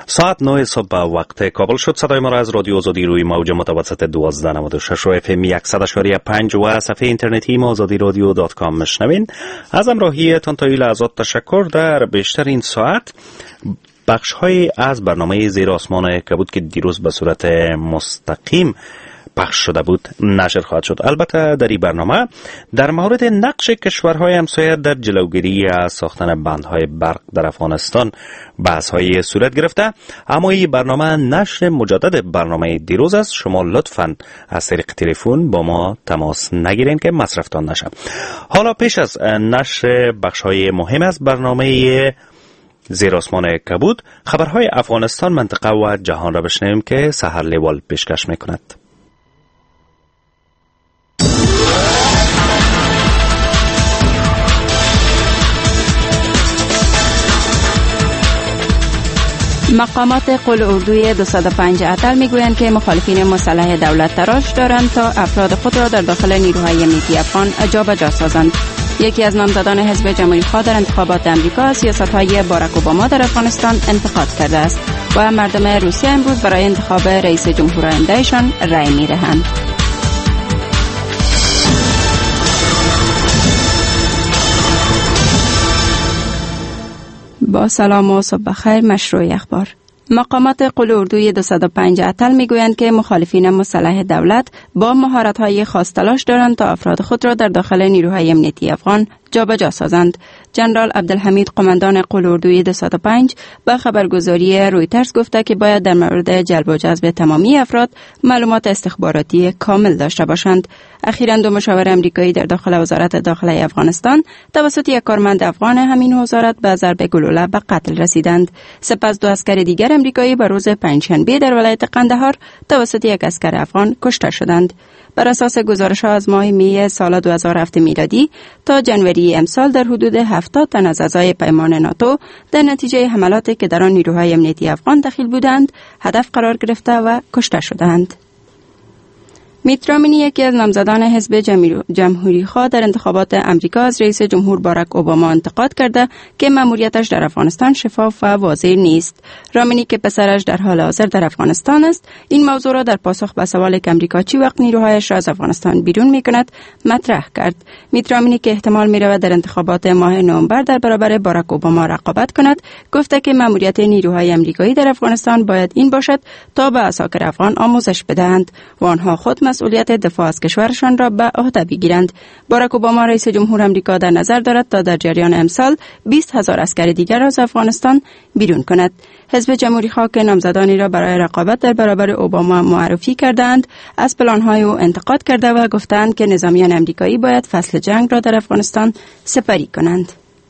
ساعت 9 صبح وقت کابل شد. صدای ما را از رادیو آزادی روی موج متوسط 1296 و اف ام 100.5 و صفحه اینترنتی ما azadiradyo.com میشنوین. از همراهیتان تا این لحظات تشکر. در بیشتر این ساعت بخش‌های از برنامه زیر آسمان کبود که دیروز به صورت مستقیم پخش شده بود نشر خواهد شد. البته در این برنامه در مورد نقش کشورهای همسایه در جلوگیری از ساختن بندهای برق در افغانستان بحث‌های صورت گرفته، اما این برنامه نشر مجدد برنامه دیروز است. شما لطفاً از طریق تلفن با ما تماس نگیرین که مصرفتان نشه. حالا پیش از نشر بخش‌های مهم از برنامه زیر آسمان کبود، خبرهای افغانستان، منطقه و جهان را بشنویم که سحر لیوال پیشکش میکند. مقامات قل اردوی 205 اتل میگویند که مخالفین مسلح دولت تلاش دارند تا افراد خود را در داخل نیروهای امنیتی افغان جابجا سازند. یکی از نامزدان حزب جمهوری خواه در انتخابات امریکا سیاست‌های باراک اوباما در افغانستان انتقاد کرده است و مردم روسیه امروز برای انتخاب رئیس جمهور آیندهشان رأی می‌دهند. با سلام و صبح بخیر. مشروع اخبار. مقامات قل اردوی 205 اتل میگویند که مخالفین مسلح دولت با مهارت‌های خاص تلاش دارند تا افراد خود را در داخل نیروهای امنیتی افغان جابجا سازند. جنرال عبدالحمید قماندان قل اردوی 205 با خبرگزاری رویترز گفته که باید در مورد جلب و جذب تمامی افراد معلومات استخباراتی کامل داشته باشند. اخیراً دو مشاور امریکایی در داخل وزارت داخله افغانستان توسط یک کارمند افغان همین وزارت به ضرب گلوله به قتل رسیدند. سپس دو اسکر دیگر امریکایی به روز پنجشنبه در ولایت قندهار توسط یک اسکر افغان کشته شدند. بر اساس گزارش‌ها از ماه می سال 2007 میلادی تا جنوری امسال در حدود 70 تن از اعضای پیمان ناتو در نتیجه حملاتی که در آن نیروهای امنیتی افغان دخیل بودند هدف قرار گرفته و کشته شدند. میت رامنی، یکی از نامزدان حزب جمهوری خواه در انتخابات امریکا، از رئیس جمهور باراک اوباما انتقاد کرده که مأموریتش در افغانستان شفاف و واضح نیست. رامنی که پسرش در حال حاضر در افغانستان است، این موضوع را در پاسخ به سوال که امریکا چی وقت نیروهایش را از افغانستان بیرون می‌کند مطرح کرد. میت رامنی که احتمال می‌رود در انتخابات ماه نوامبر در برابر باراک اوباما رقابت کند، گفته که مأموریت نیروهای امریکایی در افغانستان باید این باشد تا به عساکر افغان آموزش بدهند و آنها خود مسئولیت دفاع از کشورشان را به عهده بگیرند. باراک اوباما رئیس جمهور امریکا در نظر دارد تا در جریان امسال 20,000 اسکر دیگر از افغانستان بیرون کند. حزب جمهوری خواه که نامزدانی را برای رقابت در برابر اوباما معرفی کردند، از پلان‌های او انتقاد کرده و گفتند که نظامیان امریکایی باید فصل جنگ را در افغانستان سپری کنند.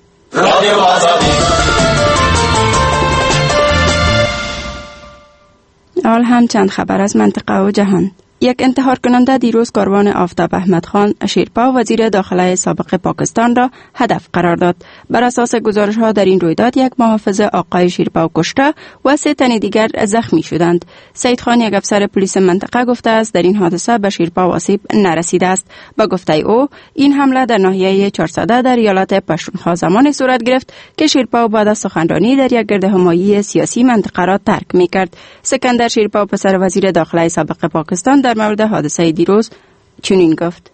حال هم چند خبر از منطقه و جهان. یک انتحار کننده دیروز کاروان آفتاب احمد خان شیرپا، وزیر داخله سابق پاکستان، را هدف قرار داد. بر اساس گزارش‌ها در این رویداد یک محافظ آقای شیرپا کشته و 3 تن دیگر زخمی شدند. سید خان، یک افسر پلیس منطقه، گفته است در این حادثه به شیرپا آسیب نرسیده است. با گفته او، این حمله در ناحیه چارسده در ایالت پشتونخوا زمانی صورت گرفت که شیرپا بعد از سخنرانی در یک گردهمایی سیاسی منطقه را ترک می‌کرد. سکندر شیرپا، پسر وزیر داخله سابق پاکستان، در مورد حادثه دیروز چنین گفت: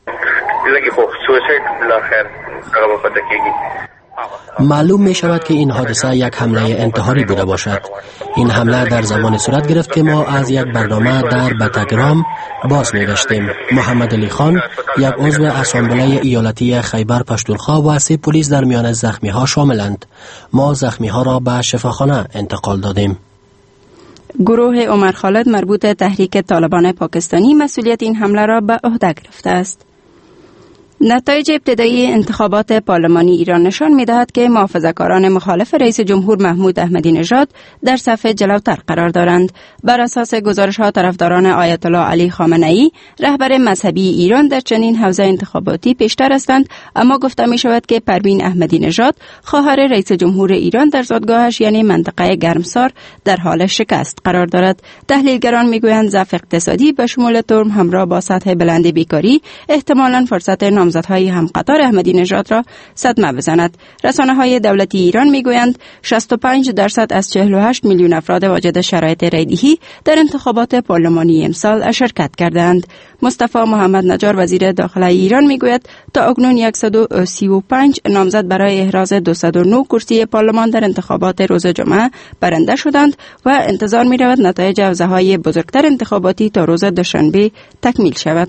معلوم می شود که این حادثه یک حمله انتحاری بوده باشد. این حمله در زمان صورت گرفت که ما از یک برنامه در بتگرام باز می گشتیم. محمد علی خان، یک عضو اسامبله ایالتی خیبر پشتونخوا، و 3 پلیس در میان زخمی ها شاملند. ما زخمی ها را به شفاخانه انتقال دادیم. گروه عمر خالد مربوط تحریک طالبان پاکستانی مسئولیت این حمله را به عهده گرفته است. نتایج ابتدایی انتخابات پارلمانی ایران نشان می‌دهد که محافظه‌کاران مخالف رئیس جمهور محمود احمدی نژاد در صف جلوتر قرار دارند. بر اساس گزارش‌ها، طرفداران آیت الله علی خامنه‌ای، رهبر مذهبی ایران، در چنین حوزه انتخاباتی پیشتر هستند، اما گفته می‌شود که پروین احمدی نژاد، خواهر رئیس جمهور ایران، در زادگاهش یعنی منطقه گرمسار در حال شکست قرار دارد. تحلیلگران می‌گویند ضعف اقتصادی به شمول ترم همراه با سطح بلند بیکاری احتمالاً فرصت نامزدهای هم قطار احمدی نژاد را صدمه بزند. رسانه‌های دولتی ایران میگویند 65% از 48 میلیون افراد واجد شرایط رایدهی در انتخابات پارلمانی امسال شرکت کردند. مصطفی محمد نجار وزیر داخله ایران میگوید تا اکنون 135 نامزد برای احراز 209 کرسی پارلمان در انتخابات روز جمعه برنده شدند و انتظار می رود نتایج حوزه‌های بزرگتر انتخاباتی تا روز دوشنبه تکمیل شود.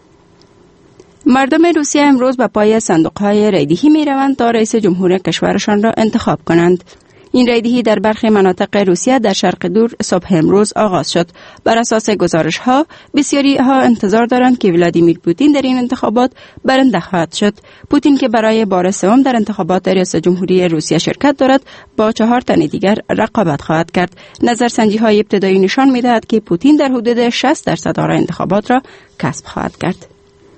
مردم روسیه امروز به پای صندوق‌های رایدهی می روند تا رئیس جمهور کشورشان را انتخاب کنند. این رایدهی در برخی مناطق روسیه در شرق دور صبح امروز آغاز شد. بر اساس گزارش‌ها بسیاری ها انتظار دارند که ولادیمیر پوتین در این انتخابات برنده خواهد شد. پوتین که برای بار سوم در انتخابات ریاست جمهوری روسیه شرکت دارد با 4 تن دیگر رقابت خواهد کرد. نظرسنجی‌های ابتدایی نشان می‌دهد که پوتین در حدود 60% آرای انتخابات را کسب خواهد کرد.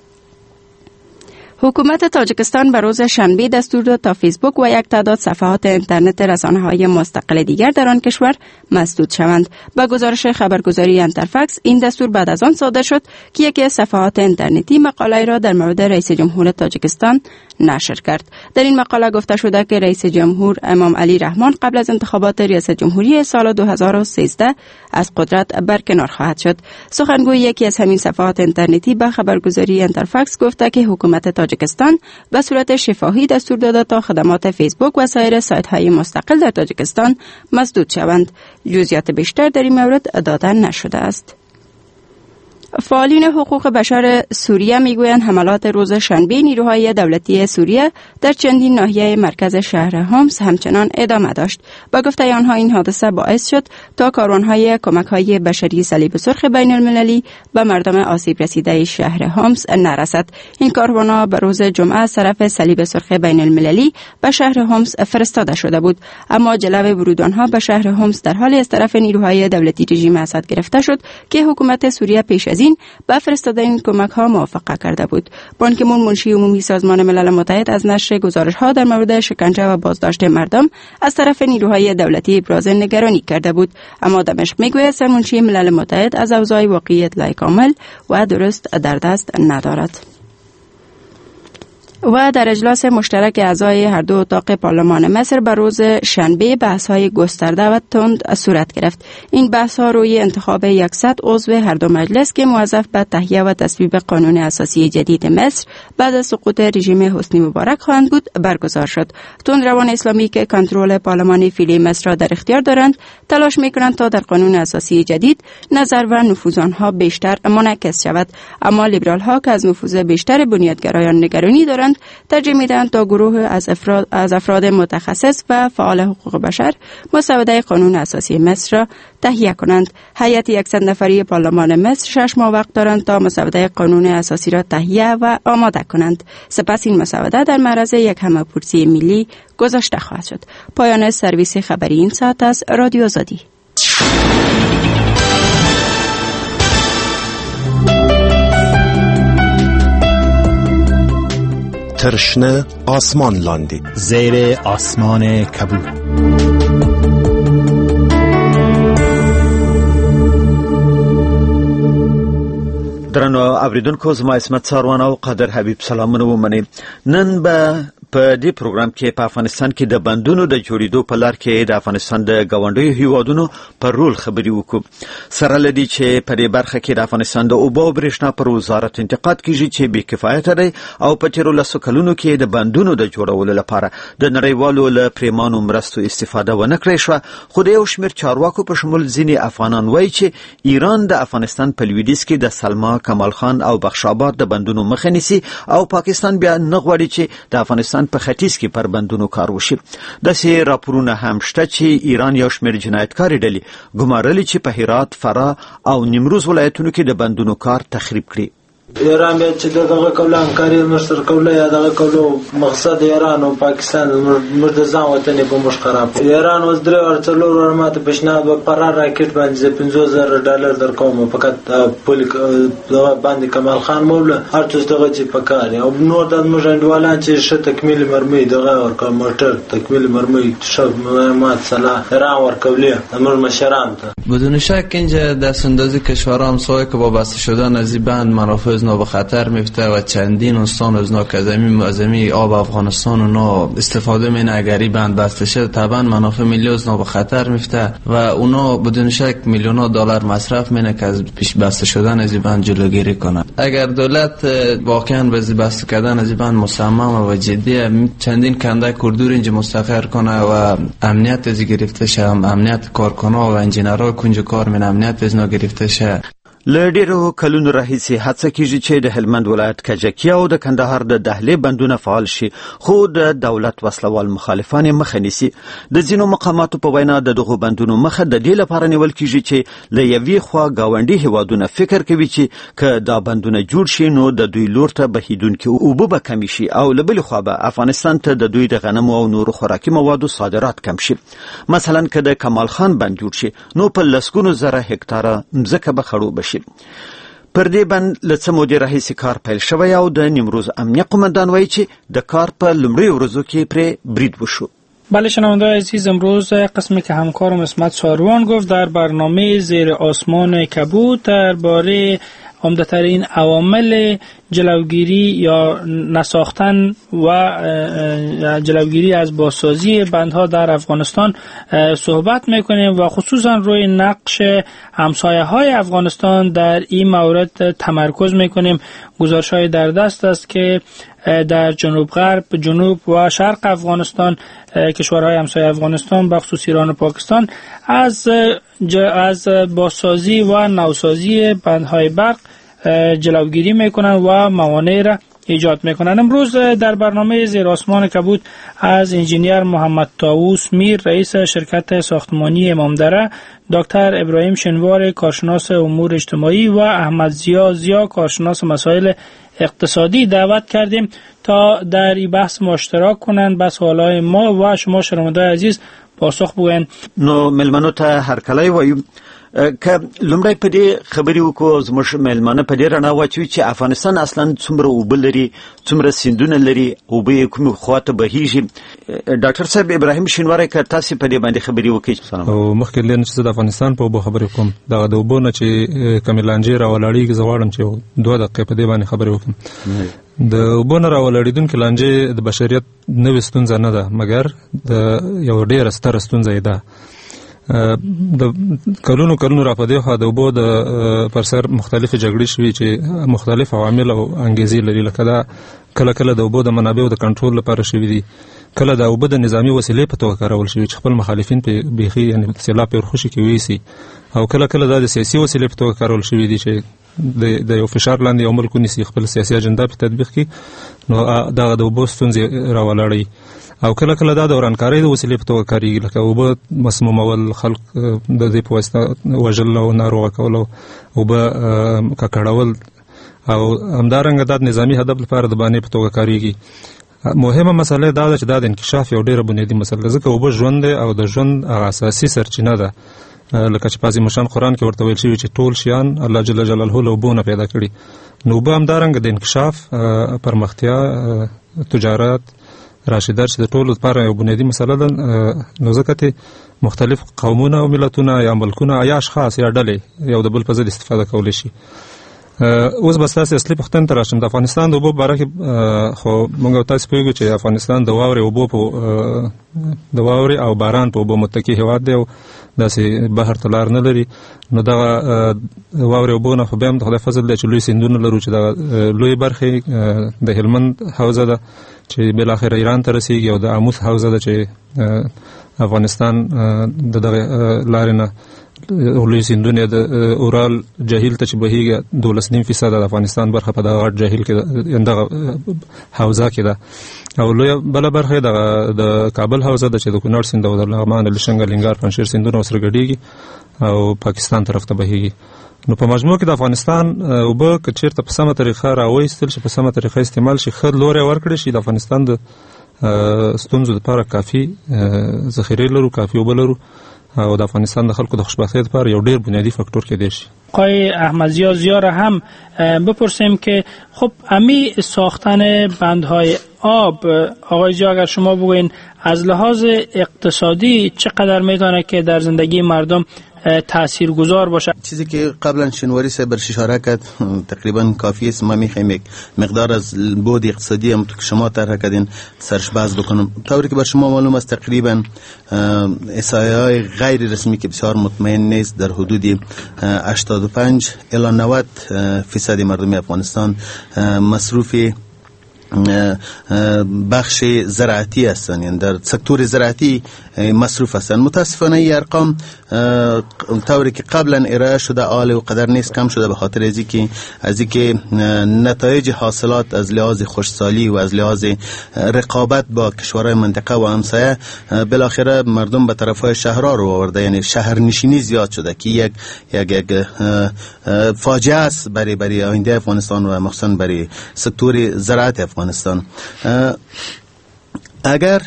حکومت تاجیکستان به روز شنبه دستور داد تا فیسبوک و یک تعداد صفحات اینترنت رسانه‌های مستقل دیگر در آن کشور مسدود شوند. با گزارش خبرگزاری انترفکس این دستور بعد از آن صادر شد که یکی از صفحات اینترنتی مقاله را در مورد رئیس جمهور تاجیکستان نشر کرد. در این مقاله گفته شده که رئیس جمهور امام علی رحمان قبل از انتخابات ریاست جمهوری سال 2013 از قدرت برکنار خواهد شد. سخنگوی یکی از همین صفحات اینترنتی به خبرگزاری انترفکس گفته که حکومت تاجیکستان به صورت شفاهی دستور داده تا خدمات فیسبوک و سایر سایت‌های مستقل در تاجیکستان مسدود شوند. جزئیات بیشتر در این مورد داده نشده است. فعالین حقوق بشر سوریه میگویند حملات روز شنبه نیروهای دولتی سوریه در چندین ناحیه مرکز شهر حمص همچنان ادامه داشت. با گفته آنها این حادثه باعث شد تا کاروانهای کمک‌های بشری صلیب سرخ بین المللی به مردم آسیب رسیده شهر حمص نرسد. این کاروانها به روز جمعه از طرف صلیب سرخ بین المللی به شهر حمص فرستاده شده بود، اما جلو ورود آنها به شهر حمص در حالی از طرف نیروهای دولتی رژیم اسد گرفته شد که حکومت سوریه پیش از این به فرستادن این کمک ها موافقه کرده بود. بان کی مون منشی عمومی سازمان ملل متحد از نشر گزارش ها در مورد شکنجه و بازداشت مردم از طرف نیروهای دولتی ابراز نگرانی کرده بود، اما دمشق میگوید سرمنشی ملل متحد از اوضاع واقعی اطلاع کامل و درست در دست ندارد. و در اجلاس مشترک اعضای هر دو اتاق پارلمان مصر بر روز شنبه بحث‌های گسترده و تند صورت گرفت. این بحث‌ها روی انتخاب 100 عضو هر دو مجلس که موظف به تهیه و تصویب قانون اساسی جدید مصر بعد از سقوط رژیم حسنی مبارک خواهند بود برگزار شد. تندروان اسلامی که کنترل پارلمان فعلی مصر را در اختیار دارند تلاش می‌کنند تا در قانون اساسی جدید نظر و نفوذ آنها بیشتر منعکس شود، اما لیبرال‌ها که از نفوذ بیشتر بنیادگرایان نگرانی دارند ترجیح میدهند تا گروه از افراد متخصص و فعال حقوق بشر مسوده قانون اساسی مصر را تهیه کنند. هیئت 100 نفری پارلمان مصر 6 ماه وقت دارند تا مسوده قانون اساسی را تهیه و آماده کنند. سپس این مسوده در معرض یک همه‌پرسی ملی گذاشته خواهد شد. پایان سرویس خبری این ساعت از رادیو آزادی. ترشنه آسمان لاندی زیر آسمان کبود. درنو اوریدونکو زما اسمت ساروان او قادر حبیب سلامونه ومني. نن به په دې پروګرام کې په افغانستان کې د بندونو د جوړېدو په لار کې د افغانستان د ګاونډیو هیوادونو پر رول خبري وکړو. سره لدی چې په دې برخه کې د افغانستان د اوبو او برېښنا پر وزارت انتقاد کیږي چې بې کفایته دی او په تیرو لسو کلونو کې د بندونو د جوړولو لپاره د نړیوالو له پریمانو مرستو استفاده ونه کړې شوه. خو د یو شمېر چارواکو په شمول ځینې افغانان وایي چې ایران د افغانستان په لویدیځ کې د سلما، کمال خان او بخشاباد د بندونو مخه نیسي او پاکستان بیا نه غواړي چې د افغانستان په ختیځ کې پر بندونو کار وشي. داسې راپورونه هم شته چې ایران یو شمېر جنایتکارې ډلې ګمارلي چې په هرات، فراه او نیمروز ولایتونو کې د بندونو کار تخریب کړي. ایران بیا چې دغه کوله همکاري مشر کوله یا دغه کوله مقصد ایران او پاکستان موږ د ځان وطن په مش خراب. ایران اوس درې او څلور ورماته پښناد و فرار راکټ باندې $50,000 درکوم فقط پولیس دغه باندې کمال خان مولا هر څه دغه چې پکاري او نور د مجندوالان چې ش تکمیل مرمي دغه ورکه موټر تکمیل مرمي شب مهمات صلاح ایران ورکوله امر مشران ته بدون شک اینجا دست اندازی کشورها همسایه که وابسته شدن از این بند منافع از نو به خطر میفته و چندین استان از نو کزمی آب افغانستان اونا استفاده مینه. اگر این بند بسته شد طبعا منافع ملی از نو به خطر میفته و اونا بدون شک میلیون دلار مصرف مینه که از پیش بسته شدن از این بند جلوگیری کنه. اگر دولت واقعا به بسته کردن از این بند مصمم و جدی، چندین کنده کردور اینجا مستقر کنه و امنیت از گرفته شه، امنیت کارکنان و انجینرها کنج کار من امنیت از گرفته شه. لډیرو کلونو راهیسې هڅه کیږي چې د هلمند ولایت کجکي او د کندهار د دهلې بندونه فعال شي، خو د دولت وسلوال مخالفان یې مخه نیسي. د ځینو مقاماتو په وینا د دغو بندونو مخه د دې لپاره نیول کیږي چې له یوې خوا ګاونډي هیوادونه فکر کوي چې که دا بندونه جوړ شي نو د دوی لور ته بهیدونکې اوبه به کمې شي او له بلې خوا به افغانستان ته د دوی د غنمو او نورو خوراکي موادو صادرات کم شي. مثلا که د کمال خان بند جوړ شي نو په لسګونو زره هکتاره مځکه به خړوبه شي. پر دې بند له څه مودې راهیسې کار پیل شوی او د نیمروز امنیه قماندان وایي چې د کار په لومړیو ورځو کې پرې برید وشو. بله شنونده‌های عزیز، امروز قسمی که همکارم اسمت ساروان گفت در برنامه زیر آسمان کبود درباره عمده‌ترین عوامل جلوگیری یا نساختن و جلوگیری از بازسازی بندها در افغانستان صحبت میکنیم و خصوصا روی نقش همسایه‌های افغانستان در این مورد تمرکز میکنیم. گزارش‌های در دست است که در جنوب غرب، جنوب و شرق افغانستان، کشورهای همسایه افغانستان به خصوص ایران و پاکستان از بازسازی و نوسازی بندهای برق جلوگیری میکنن و موانع را ایجاد میکنن. امروز در برنامه زیر آسمان کبود از انجینیر محمد طاووس میر رئیس شرکت ساختمانی امامدره، دکتر ابراهیم شنوار کارشناس امور اجتماعی و احمد زیا کارشناس مسائل اقتصادی دعوت کردیم تا در این بحث ما اشتراک کنند، به سوالای ما و شما شنونده‌های عزیز پاسخ بگوین. نو ملمنو ته هرکلی وایو که لومړی په دې خبرې وکړو زموږ مېلمانه په دې رڼا واچوي چې افغانستان اصلا څومره اوبه لري، څومره سیندونه لري، اوبه یې کومې خواته بهیږي. ډاکټر صاحب ابراهیم شینواری که تاسې په دې باندې خبرې وکړئ. او مخکې له نه چې د افغانستان په اوبو خبرې کوم، دغه د اوبو نه چې کومې لانجې راولاړېږي، زه غواړم چې 2 دقیقې په دې باندې خبرې وکړم. د اوبو نه راولاړېدونکې لانجې د بشریت نوې ستونزه نه ده، مګر د یو ډېره ستره ستونزه یې ده. د کلونو را پدې خو د اوبو د پر سر مختلفې جګړې شوې چې مختلف عوامل او انګیزې لري، لکه دا کله د اوبو د منابعو د کنټرول لپاره شوې دي، کله د اوبو د نظامی وسیلې په توګه کارول شوې چې خپل مخالفین په بیخي یعنی سیلاب پر خوشي کې وېسي، او کله د سیاسي وسیلې په توګه کارول شوې دي چې د یو فشار لاندې یو ملک ونیسي خپل سیاسي اجنډا په تطبیق کې، نو دا د اوبو ستونزې راولاړوي. او کله دا د ورانکارۍ د وسیلې په توګه کاریږي، لکه اوبه مسمومول، خلک د دې په واسطه وژل او ناروغه کول او اوبه ککړول، او همدارنګه د نظامی هدف لپاره د باندې په توګه کاریږي. مهمه مسله دا ده چې دا د انکشاف یو ډیره بنیادی مسله، ځکه اوبه ژوند دی او د ژوند اساسي سرچینه ده، لکه چې په عظیم الشان قرآن کې ورته ویل شوي چې ټول شیان الله جل جلاله له اوبو نه پیدا کړي. نو اوبه همدارنګه د انکشاف، پرمختیا، تجارت، راشدات چې د ټولو لپاره یو بنیادی مسله ده. نو ځکه مختلف قومونه او ملتونه یا ملکونه یا اشخاص یا ډلې یو د بل په ضد استفاده کولی شي. اوس به تاسو اصلي پوښتنه ته راشم. د افغانستان د اوبو باره کې خو موږ تاسو پوهیږو چې افغانستان د واورې او باران په اوبو متکی هیواد دی او داسې بحر ته لار نه لري. نو دغه واورې اوبو نه خو بیا هم د خدای فضل دی چې لوی سیندونه لرو چې دغه لوی برخې د هلمند حوزه ده چې بالاخره ایران ته رسیږي، او د اموس حوزه ده چې افغانستان د دغه لارې نه لوی سیندونه د اورال جهیل ته چې بهیږي 12.5% د افغانستان برخه په دغه غټ جهیل کې دغه حوزه کې ده. او لوی بل برخه د کابل حوزه ده چې د کونړ سیند او د لغمان، لشنګ، لنګار، پنجشیر سیندونه سره ګډیږي او پاکستان طرف ته بهیږي. نو په مجموع کې د افغانستان اوبه که چیرته په سمه طریقه راوایستل شي، په سمه طریقه استعمال شي، ښه لوری ورکړي شي، د افغانستان د ستونزو لپاره کافي ذخیرې لرو، کافي اوبه لرو، او د افغانستان د خلکو د خوشبختۍ لپاره یو ډیر بنیادی فاکتور کېدای شي. آقای احمد زیا را هم بپرسیم که خب امی ساختن بندهای آب، آقای زیا اگر شما بگوین از لحاظ اقتصادی چقدر میتونه که در زندگی مردم تاثیرگذار باشه. چیزی که قبلا شنواری صاحب برش اشاره کرد تقریبا کافی است. ما میخوایم یک مقدار از بود اقتصادی هم که شما طرح کردین سرش بحث بکنم. طوری که بر شما معلوم است تقریبا احصایه‌های غیر رسمی که بسیار مطمئن نیست در حدود 85 الی 90% مردم افغانستان مصروف بخش زراعتی هستند، یعنی در سکتور زراعتی مصروف هستند. متاسفانه این ارقام طوری که قبلا ارائه شده عالی و قدر نیست، کم شده به خاطر از اینکه نتایج حاصلات از لحاظ خشکسالی و از لحاظ رقابت با کشورهای منطقه و همسایه بالاخره مردم به طرفهای شهرها رو آورده، یعنی شهرنشینی زیاد شده که یک فاجعه است برای آینده افغانستان و مخصوصا برای سکتور زراعت افغانستان. اگر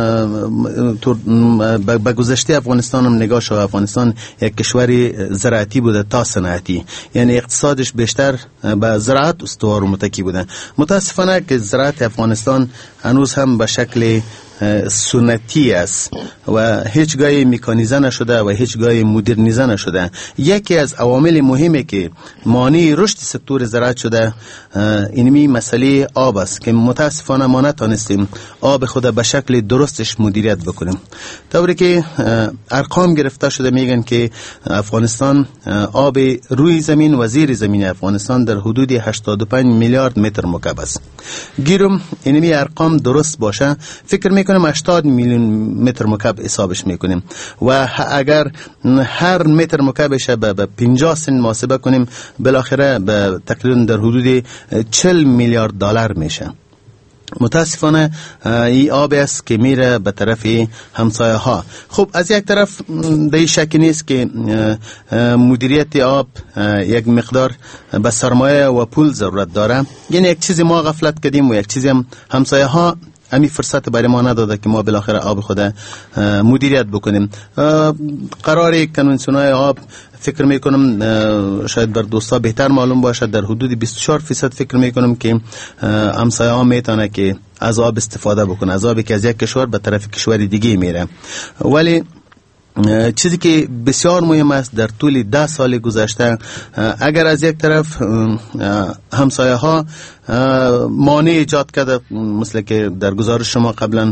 به گذشته افغانستان هم نگاه شد، افغانستان یک کشور زراعتی بوده تا صنعتی، یعنی اقتصادش بیشتر به زراعت استوار و متکی بوده. متاسفانه که زراعت افغانستان هنوز هم به شکل سنتی است و هیچ گاهی مکانیزه نشده و هیچ گاهی مدرنیزه نشده. یکی از عوامل مهمی که مانع رشد سکتور زراعت شده اینمی مسئله آب است که متاسفانه ما نتونستیم آب خود به شکل درستش مدیریت بکنیم. طوری که ارقام گرفته شده میگن که افغانستان آب روی زمین و زیر زمین افغانستان در حدود 85 میلیارد متر مکعب است. گیرم اینمی ارقام درست باشه فکر میکنم 80 میلیون متر مکعب حسابش میکنیم و اگر هر متر مکعبش به 50 سنت محاسبه کنیم بالاخره به تقریبا در حدود 40 میلیارد دلار میشه. متاسفانه این آب است که میره به طرف همسایه ها. خب از یک طرف در شکی نیست که مدیریت آب یک مقدار به سرمایه و پول ضرورت داره، یعنی یک چیزی ما غفلت کردیم و یک چیزی هم همسایه ها امی فرصت برای ما نداده که ما بالاخره آب خود مدیریت بکنیم. قرار کنونسیون‌های آب فکر میکنم شاید بر دوستا بهتر معلوم باشد در حدود 24% فکر میکنم که همسایه ها میتونه که از آب استفاده بکنه، از آبی که از یک کشور به طرف کشور دیگه میره. ولی چیزی که بسیار مهم است در طول 10 سال گذشته اگر از یک طرف همسایه ها مانع ایجاد کرده، مثل که در گزارش شما قبلا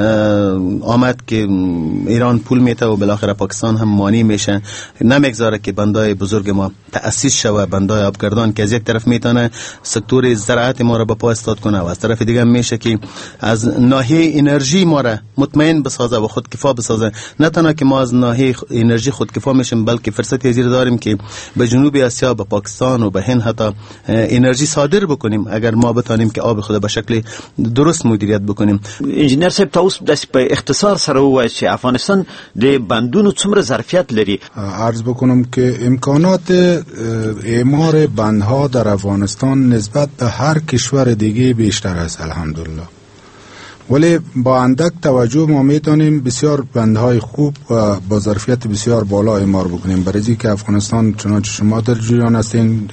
آمد که ایران پول میته و بالاخره پاکستان هم مانع میشه، نمیگذاره که بندای بزرگ ما تأسیس شوه، بندای آبگردان که از یک طرف میتونه سکتور زراعت ما را به پا استاد کنه و از طرف دیگه میشه که از ناحیه انرژی ما را مطمئن بسازه و خودکفا بسازه. نه تنها که ما از ناحیه انرژی خودکفا میشیم بلکه فرصت زیر داریم که به جنوب آسیا، به پاکستان و به هند حتی انرژی صادر بکنیم اگر ما بتانیم که آب خود به شکل درست مدیریت بکنیم. انجینر صاحب تاسو د په اختصار سره وایي چې افغانستان د بندونو څومره ظرفیت لري؟ عرض بکنم که امکانات اعمار بندها در افغانستان نسبت به هر کشور دیگه بیشتر است الحمدلله، ولی با اندک توجه ما میتونیم بسیار بندهای خوب و با ظرفیت بسیار بالا اعمار بکنیم. برای که افغانستان چنانچه شما در جریان هستین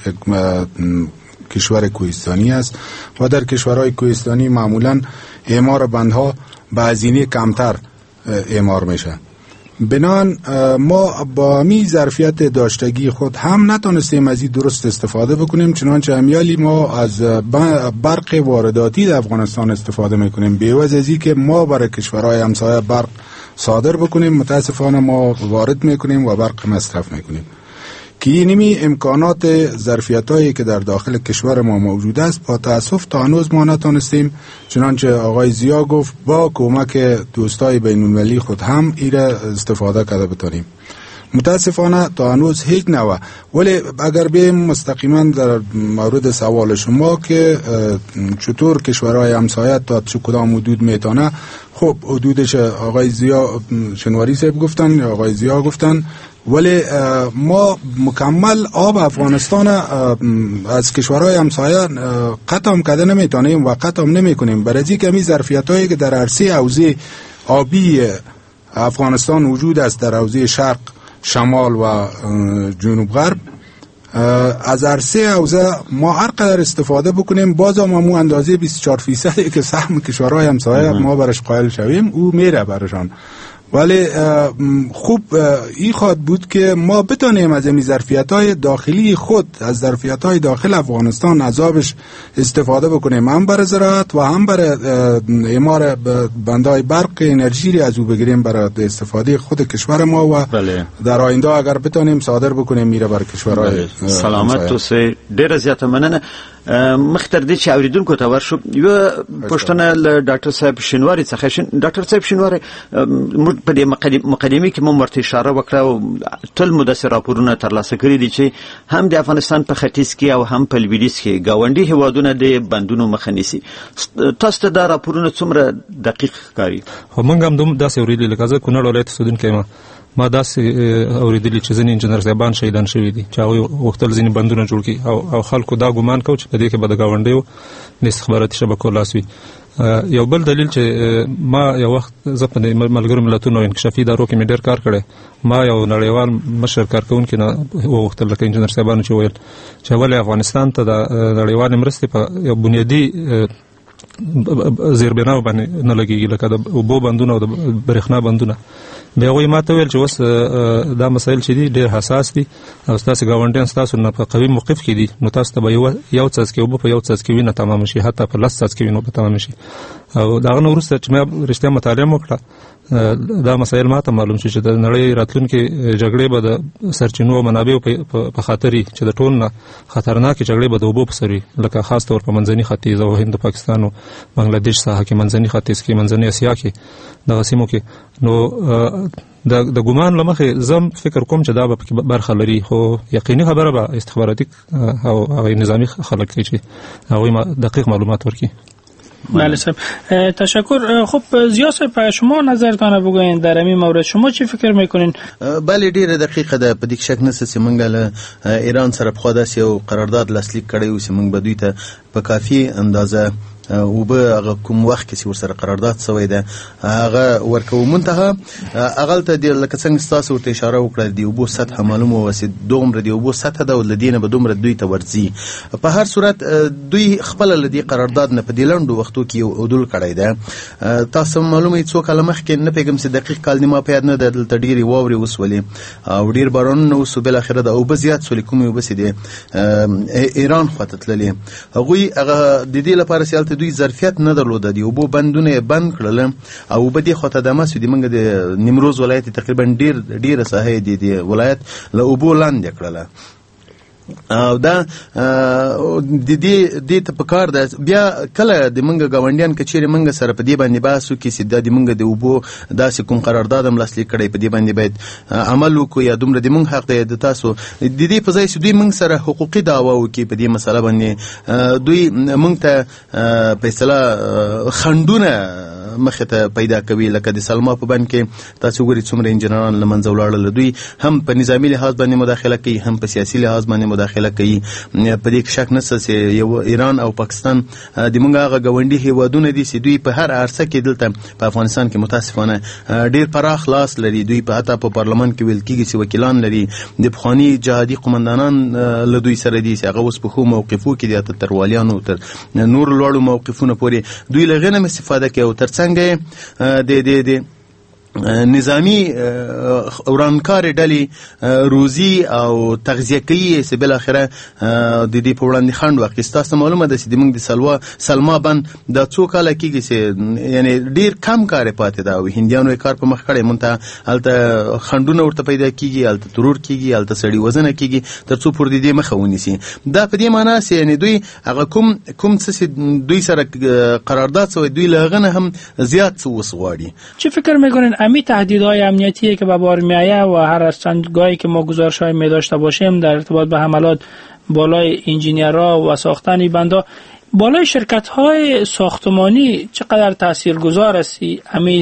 کشور کوهستانی است و در کشورهای کوهستانی معمولا اعمار بندها با هزینه کمتر اعمار میشه. بنان ما با می ظرفیت داشتگی خود هم نتونستیم از این درست استفاده بکنیم، چنانچه امیالی ما از برق وارداتی در افغانستان استفاده میکنیم بی‌عوض از این که ما برای کشورهای همسایه برق صادر بکنیم، متاسفانه ما وارد میکنیم و برق مصرف میکنیم که اینمی امکانات ظرفیتایی که در داخل کشور ما موجود است با تأسف تا هنوز ما نتونستیم، چنانچه آقای زیا گفت، با کمک دوستای بین‌المللی خود هم ایره استفاده کرده بتونیم. متاسفانه تا هنوز هیچ نوع. ولی اگر بیم مستقیما در مورد سوال شما که چطور کشورهای همسایه تا چه کدام حدود میتونه، خب حدودش آقای زیا شنواری صاحب گفتن یا آقای زیا گفتن، ولی ما مکمل آب افغانستان از کشورهای همسایه قطع کرده نمیتونیم و قطع نمی کنیم، برای که می ظرفیت هایی که در عرصه حوزه آبی افغانستان وجود است، در حوزه شرق، شمال و جنوب غرب، از عرصه حوزه ما هر قدر استفاده بکنیم باز هم مو اندازه 24% که سهم کشورهای همسایه ما برش قائل شویم او میره برشان ولی خوب این خواهد بود که ما بتانیم از این ظرفیت‌های داخلی خود، از ظرفیت‌های داخل افغانستان عذابش استفاده بکنیم، هم برای زراعت و هم برای اعمار بندهای برق انرژی از او بگیریم برای استفاده خود کشور ما و در آینده اگر بتانیم صادر بکنیم میره برای کشورهای سلامت اوسئ. ډیره زیاته مننه. مختر دې چې اوریدونکو ته ورشو یو پښتنه له ډاکټر صاحب شینواری څخه. ډاکټر صاحب شینواری په دې مقدمه کې مو ورته اشاره وکړه او ټول مدثر راپورونه ترلاسه کړي دي چې هم د افغانستان په ختیځ کې او هم په لویدیځ کې گاونډي هیوادونه د بندونو مخه نیسي. تاسو ته دا راپورونه څومره دقیق ښکاري؟ خو موږ هم داسې اوریدلي، لکه زه کونړ ولایت اوسېدونکی ما داسې اوریدلي چې ځینې انجینر صاحبان شهیدان شوي دي چې هغوی غوښتل ځینې بندونه جوړ کړي او خلکو دا ګمان کو چې په دې کې به د ګاونډیو د استخباراتي شبکو لاس وي. یو بل دلیل چې ما یو وخت زه په ملګرو ملتونو انکشافي ادارو کې مې ډېر کار کړی، ما یو نړیوال مشر کارکوونکي نه وغوښتل لکه انجینر صاحبانو چې ویل چې ولې افغانستان ته د نړیوالې مرستې په یو بنیادي زیربناو باندې نه لګېږي لکه د اوبو بندونه او د برېښنا بندونه. بیا هغوی ما ته ویل چې اوس دا مسایل چې دي ډېر حساس دي او ستاسې ګاونډیان ستاسو نه په قوي موقف کې دي، نو تاسو ته به یو څاڅکي اوبه په یو څاڅکي وینه تمامه شي، حتی په 10 څاڅکي وینه به تمامه شي. او د هغه نه وروسته چې ما رښتیا مطالعه م وکړه دا مسایل ما ته معلوم شو چې د نړۍ راتلونکې جګړې به د سرچینو او منابعو په خاطر وي چې د ټول نه خطرناکې جګړې به د اوبو په سر وي، لکه خاص طور په منځني ختیځ او هند، پاکستان او بنګلادیش ساحه کې، منځني ختیځ کې، منځني اسیا کې، دغه سیمو کې. نو د ګمان له مخې زه فکر کوم چې دا به پکې برخه لري، خو یقیني خبره به استخباراتي او هغه نظامی خلک کوي چې هغوی دقیق معلومات ورکړي. بله صاحب، تشکر. خب ضیا صاحب شما نظرتان بگوین در این مورد، شما چی فکر میکنین؟ بله ډیره دقیقه ده، په دې کې شک نشته چې موږ له ایران سره په خوا داسې یو قرارداد لاسلیک کړی و چې موږ به دوی ته په کافي اندازه اوبه هغه کوم وخت کې چې ورسره قرارداد شوی ده هغه ورکوو. منتها هغلته لکه څنګه ستاسو ورته اشاره وکړه د اوبو سطحه معلومه وه چې دومره د اوبو سطحه ده او له دې نه به دومره دوی ته ورځي. په هر صورت دوی خپله له دې قرارداد نه په دې لنډو وختو کې یو عدول کړی ده. تاسو معلومه څو کاله مخکې نه پوهېږم چې دقیق کال دې ما په یاد نه ده، دلته ډېرې واورې وسولې او ډېر بارانونه وسو، بالاخره د اوبه زیات سولې، کومې اوبه چې د ایران خواته تللې هغوی هغه د دې لپاره چې هلته دوی ظرفیت نه درلوده، د اوبو بندونه بند کړل او اوبه دې خواته دمه سو. د موږ د نیمروز ولایت تقریبا ډېره ساحه د ولایت له اوبو لاندې کړله او دا د دې ته پکار ده. بیا کله د منګه گاونډیان کچېرې منګه سره په دې باندې بحث وکړي چې د منګه د اوبو داسې کوم قرارداد هم لاسلیک کړی په دې باندې باید عمل وکړو یا دومره د منګ حق دی د تاسو د دې په ځای چې دوی منګ سره حقوقي دعوا وکړي په دې مسله باندې دوی منګ ته په اصطلاح خنډونه مخه ته پیدا کوي. لکه د سلما په بند کې تاسو وګورئ څومره انجینران له منځه ولاړل، دوی هم په نظامی لحاظ باندې مداخله کوي هم په سیاسي لحاظ باندې مداخله کوي. په دې کې شک نشته چې یو ایران او پاکستان د موږ هغه ګاونډي هیوادونه دي چې دوی په هر عرصه کې دلته په افغانستان کې متاسفانه ډیر پراخ لاس لري. دوی په حتی په پارلمان کې ویل کېږي چې وکیلان لري، د پخواني جهادي قومندانان له دوی سره دي چې هغه اوس په خو موقفو کې دي، تر والیانو تر نور لوړو موقفونو پورې دوی له غنم استفاده کوي او ترڅنګ د نظامی ورانکار ډلې روزي او تغذیه کوي چې بل اخره د دې په وړاندې خنډ واخیست. تاسو معلومه ده چې موږ د سلما بند د څو کاله کېږي چې یعنی ډیر کم کار پاتې ده او هندیانو کار په مخ کړی، مونته هلته خنډونه ورته پیدا کېږي، هلته ترور کېږي، هلته سړي وزنه کېږي تر څو پورې د دې مخه ونیسي. دا په دې معنی چې یعنی دوی هغه کوم څه دوی سره قرارداد شوی دوی له هغه نه هم زیات څه وسغواړي. چی فکر میکنین امی تهدیدهای امنیتی که به بار میآید و هر چندگاهی که ما گزارش‌های می داشته باشیم در ارتباط به حملات بالای انجینیرها و ساختن بندها، بالای شرکت‌های ساختمانی چقدر تاثیرگذار است امی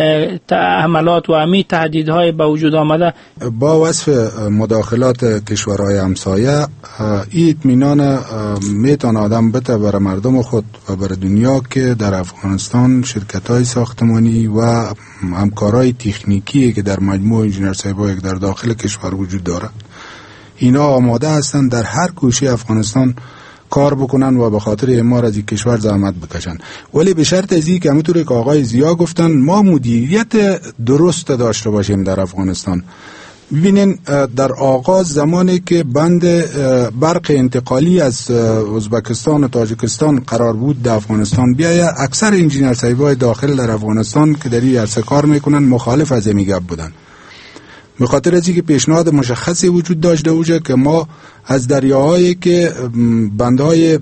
حملات و امی تهدیدهای به وجود آمده؟ با وصف مداخلات کشورهای همسایه این اطمینان میتونه آدم بده برای مردم خود و برای دنیا که در افغانستان شرکت‌های ساختمانی و همکارای تکنیکی که در مجموع انجینر صاحبایی که در داخل کشور وجود دارد اینا آماده هستند در هر گوشه افغانستان کار بکنن و به خاطر اعمار از این کشور زحمت بکشن. ولی به شرط از که همونطوری که آقای ضیا گفتن ما مدیریت درست داشته باشیم در افغانستان. ببینین در آغاز زمانی که بند برق انتقالی از ازبکستان و تاجیکستان قرار بود در افغانستان بیاید، اکثر انجینر صاحبای داخل در افغانستان که در این عرصه کار میکنن مخالف از این گپ بودن، به خاطر از اینکه پیشنهاد مشخصی وجود داشته باشه که ما از دریاهایی که بندهای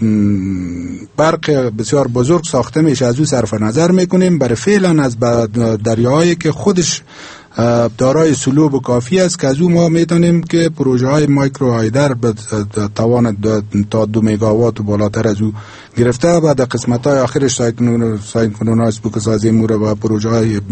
برق بسیار بزرگ ساخته میشه از او صرف نظر میکنیم، برای فعلا از دریاهایی که خودش دارای سلوب کافی است که از او ما میتونیم که پروژه های مایکرو هایدر به توان تا 2 مگاوات و بالاتر از او گرفته و در قسمت های آخرش ساین کنون سبوک سازی موره و پروژه های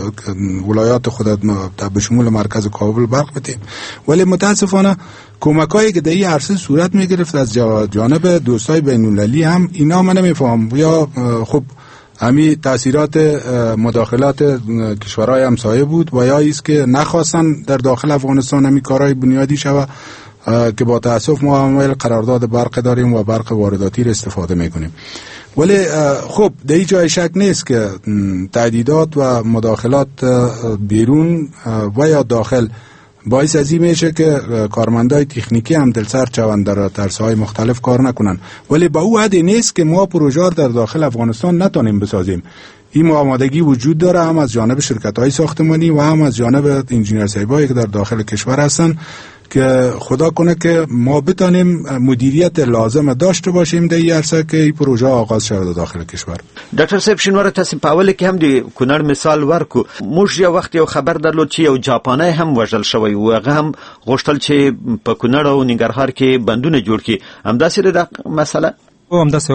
ولایات خود به شمول مرکز کابل برق بدیم. ولی متاسفانه کمک هایی که در این عرصه صورت میگرفت از جانب دوستای بین المللی هم اینا من نمیفهم، یا خب همی تأثیرات مداخلات کشورهای همسایه بود و یا ایست که نخواستن در داخل افغانستان همی کارهای بنیادی شود که با تأسف ما عمل قرارداد برق داریم و برق وارداتی را استفاده میکنیم. ولی خب در این جای شک نیست که تهدیدات و مداخلات بیرون و یا داخل باعث از این میشه که کارمندای تکنیکی هم دلسرد شوند در عرصه‌های مختلف کار نکنن. ولی با او حدی نیست که ما پروژه در داخل افغانستان نتونیم بسازیم. این آمادگی وجود داره، هم از جانب شرکت‌های ساختمانی و هم از جانب انجینر صاحبایی که در داخل کشور هستن که خدا کنه که ما بتانیم مدیریت لازم داشته باشیم در این عرصه که این پروژه آغاز شده داخل کشور. ډاکټر صاحب شنوره تاسو په اول کې هم د کونړ مثال ورکو. موږ یو وخت یو خبر درلود چې یو جاپانی هم وژل شوی و، هغه هم غوښتل چې په کونړ او ننګرهار کې بندونه جوړ کړي. همداسې ده مسله؟ همداسې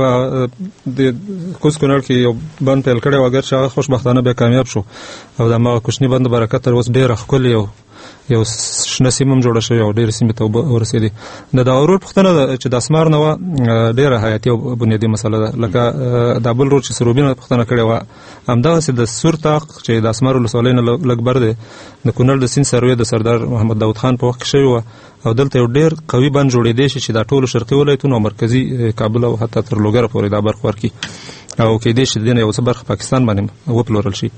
د کوز کونړ کې یو بند پیل کړی و، اگر چې هغه خوشبختانه بیا کامیاب شو او د هماغه کوچني بند برکت تر اوس ډېره ښکلې یو شنه سیمه هم جوړه شوې او ډېرې سیمې ته ورسېدې. د دغه روډ پوښتنه ده چې د اسمار نه وه ډېره حیاتي او بنیادي مسله ده، لکه دا بل روډ چې سروبي پوښتنه کړې وه، همدغسې د سور طاق چې د اسمار ولسوالۍ نه لږ بر دی د کونړ د سیند سروې د سردار محمد داود خان په وخت کې شوې وه او دلته یو ډېر قوي بند جوړېدی شي چې دا ټولو شرقي ولایتونو او مرکزي کابل او حتی تر لوګره پورې دا برخه ورکړي او کېدی شي د دې نه یو څه برخه پاکستان باندې وپلورل شي.